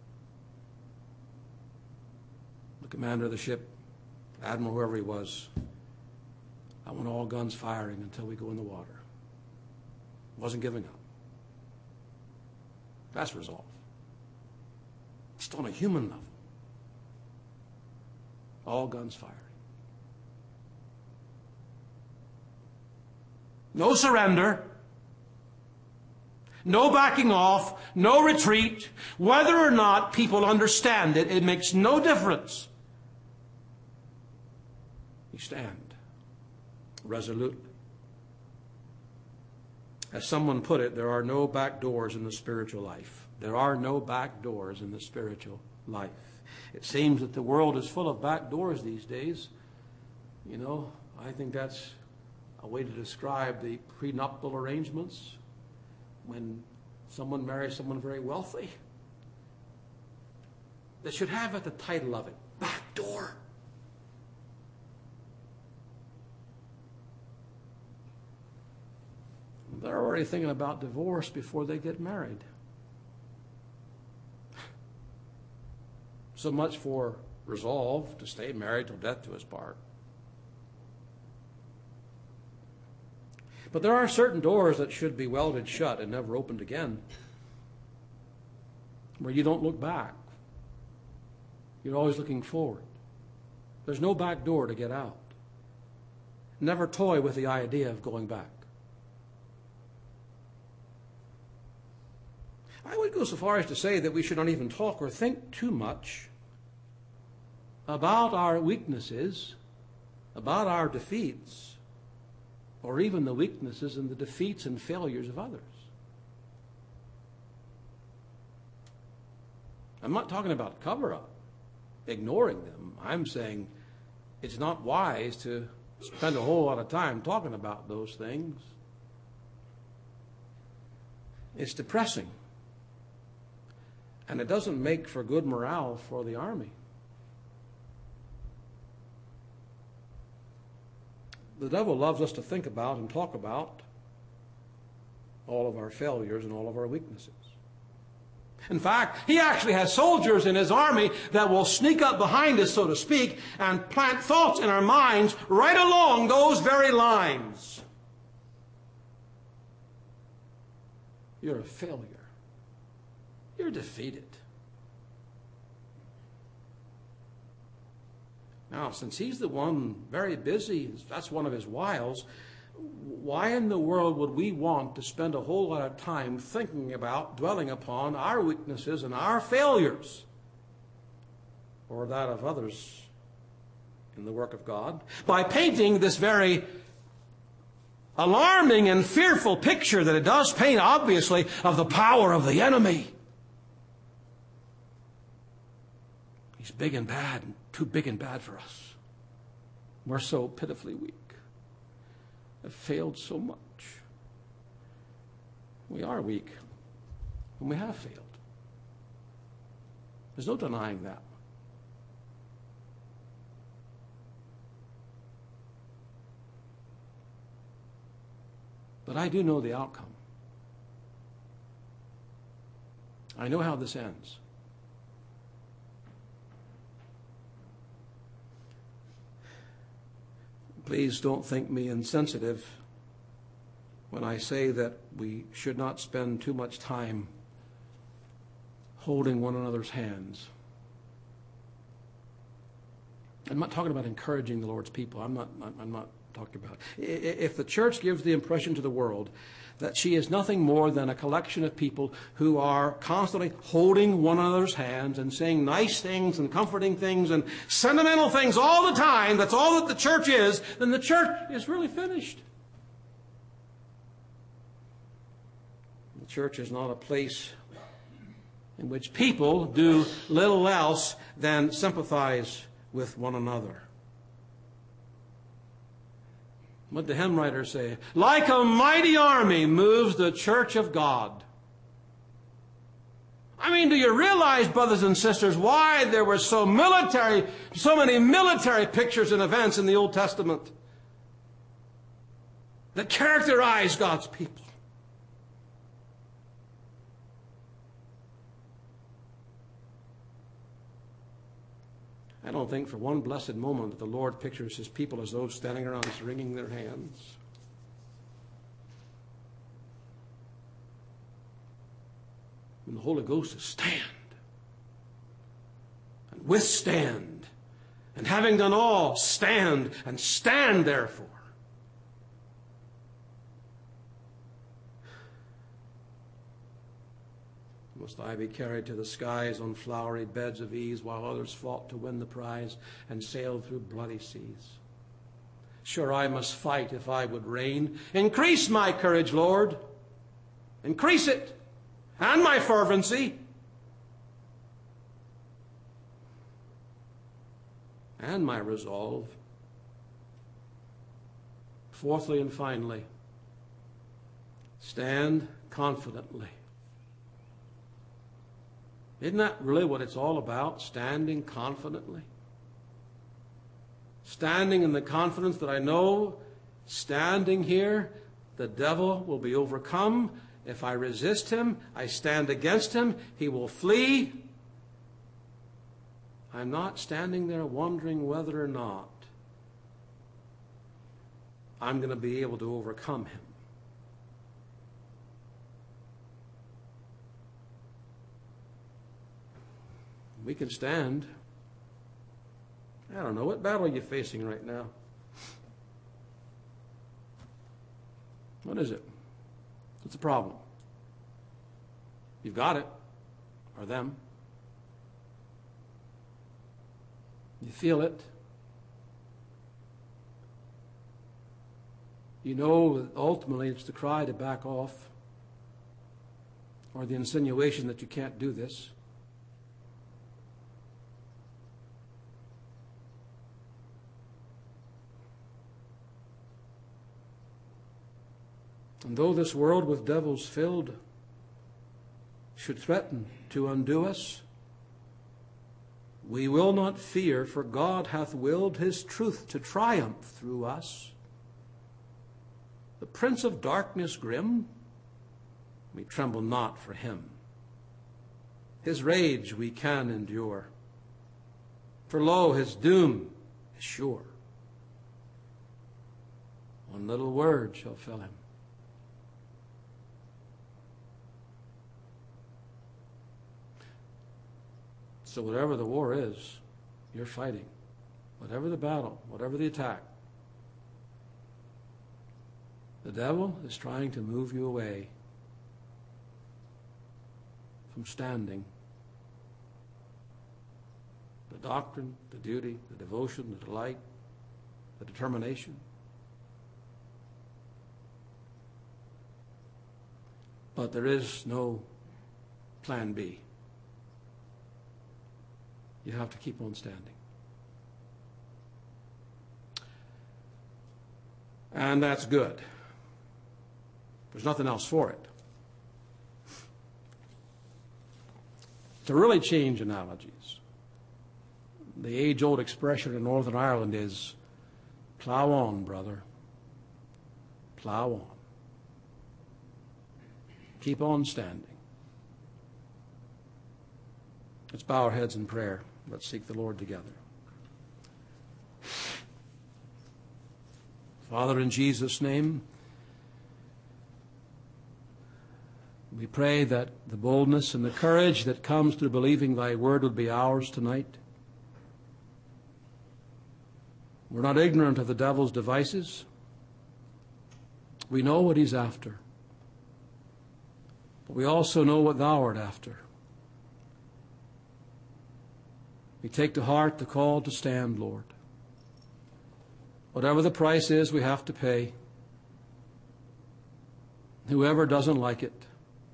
The commander of the ship, admiral, whoever he was, "I want all guns firing until we go in the water." Wasn't giving up. That's resolve. Just on a human level. All guns firing. No surrender. No backing off. No retreat. Whether or not people understand it, it makes no difference. You stand resolutely. As someone put it, there are no back doors in the spiritual life. There are no back doors in the spiritual life. It seems that the world is full of back doors these days. You know, I think that's a way to describe the prenuptial arrangements when someone marries someone very wealthy. They should have at the title of it, back door. They're already thinking about divorce before they get married. So much for resolve to stay married till death do us part. But there are certain doors that should be welded shut and never opened again, where you don't look back. You're always looking forward. There's no back door to get out. Never toy with the idea of going back. I would go so far as to say that we should not even talk or think too much about our weaknesses, about our defeats, or even the weaknesses and the defeats and failures of others. I'm not talking about cover-up, ignoring them. I'm saying it's not wise to spend a whole lot of time talking about those things. It's depressing. And it doesn't make for good morale for the army. The devil loves us to think about and talk about all of our failures and all of our weaknesses. In fact, he actually has soldiers in his army that will sneak up behind us, so to speak, and plant thoughts in our minds right along those very lines. You're a failure. You're defeated. Now, since he's the one very busy, that's one of his wiles, why in the world would we want to spend a whole lot of time thinking about, dwelling upon our weaknesses and our failures, or that of others in the work of God, by painting this very alarming and fearful picture that it does paint, obviously, of the power of the enemy? He's big and bad, and too big and bad for us. We're so pitifully weak. Have failed so much. We are weak, and we have failed. There's no denying that. But I do know the outcome. I know how this ends. Please don't think me insensitive when I say that we should not spend too much time holding one another's hands. I'm not talking about encouraging the Lord's people. I'm not, I'm not talking about it. If the church gives the impression to the world that she is nothing more than a collection of people who are constantly holding one another's hands and saying nice things and comforting things and sentimental things all the time, that's all that the church is, then the church is really finished. The church is not a place in which people do little else than sympathize with one another. What did the hymn writer say? Like a mighty army moves the church of God. I mean, do you realize, brothers and sisters, why there were so military, so many military pictures and events in the Old Testament that characterize God's people? I don't think for one blessed moment that the Lord pictures his people as those standing around us wringing their hands. When the Holy Ghost is stand and withstand, and having done all, stand and stand therefore. Must I be carried to the skies on flowery beds of ease while others fought to win the prize and sailed through bloody seas? Sure, I must fight if I would reign. Increase my courage, Lord. Increase it, and my fervency, and my resolve. Fourthly and finally, stand confidently. Isn't that really what it's all about? Standing confidently? Standing in the confidence that I know, standing here, the devil will be overcome. If I resist him, I stand against him, he will flee. I'm not standing there wondering whether or not I'm going to be able to overcome him. We can stand. I don't know, what battle are you facing right now? What is it? What's the problem? You've got it, or them. You feel it. You know that ultimately it's the cry to back off, or the insinuation that you can't do this. And though this world with devils filled should threaten to undo us, we will not fear, for God hath willed his truth to triumph through us. The prince of darkness grim, we tremble not for him. His rage we can endure, for lo, his doom is sure. One little word shall fell him. So whatever the war is, you're fighting. Whatever the battle, whatever the attack, the devil is trying to move you away from standing. The doctrine, the duty, the devotion, the delight, the determination. But there is no plan B. You have to keep on standing. And that's good. There's nothing else for it. To really change analogies, the age-old expression in Northern Ireland is, plow on, brother. Plow on. Keep on standing. Let's bow our heads in prayer. Let's seek the Lord together. Father, in Jesus' name, we pray that the boldness and the courage that comes through believing thy word would be ours tonight. We're not ignorant of the devil's devices. We know what he's after. But we also know what thou art after. We take to heart the call to stand, Lord. Whatever the price is we have to pay, whoever doesn't like it,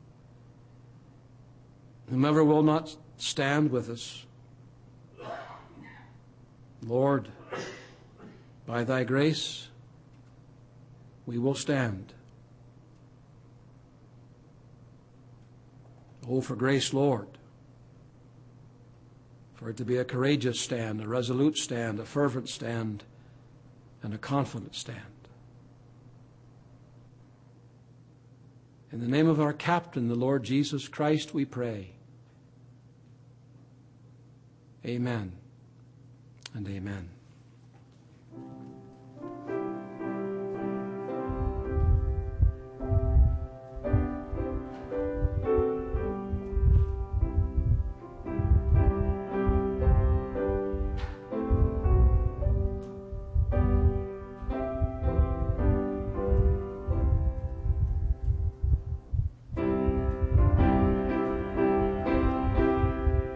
whomever will not stand with us, Lord, by thy grace, we will stand. Oh, for grace, Lord, for it to be a courageous stand, a resolute stand, a fervent stand, and a confident stand. In the name of our captain, the Lord Jesus Christ, we pray. Amen and amen.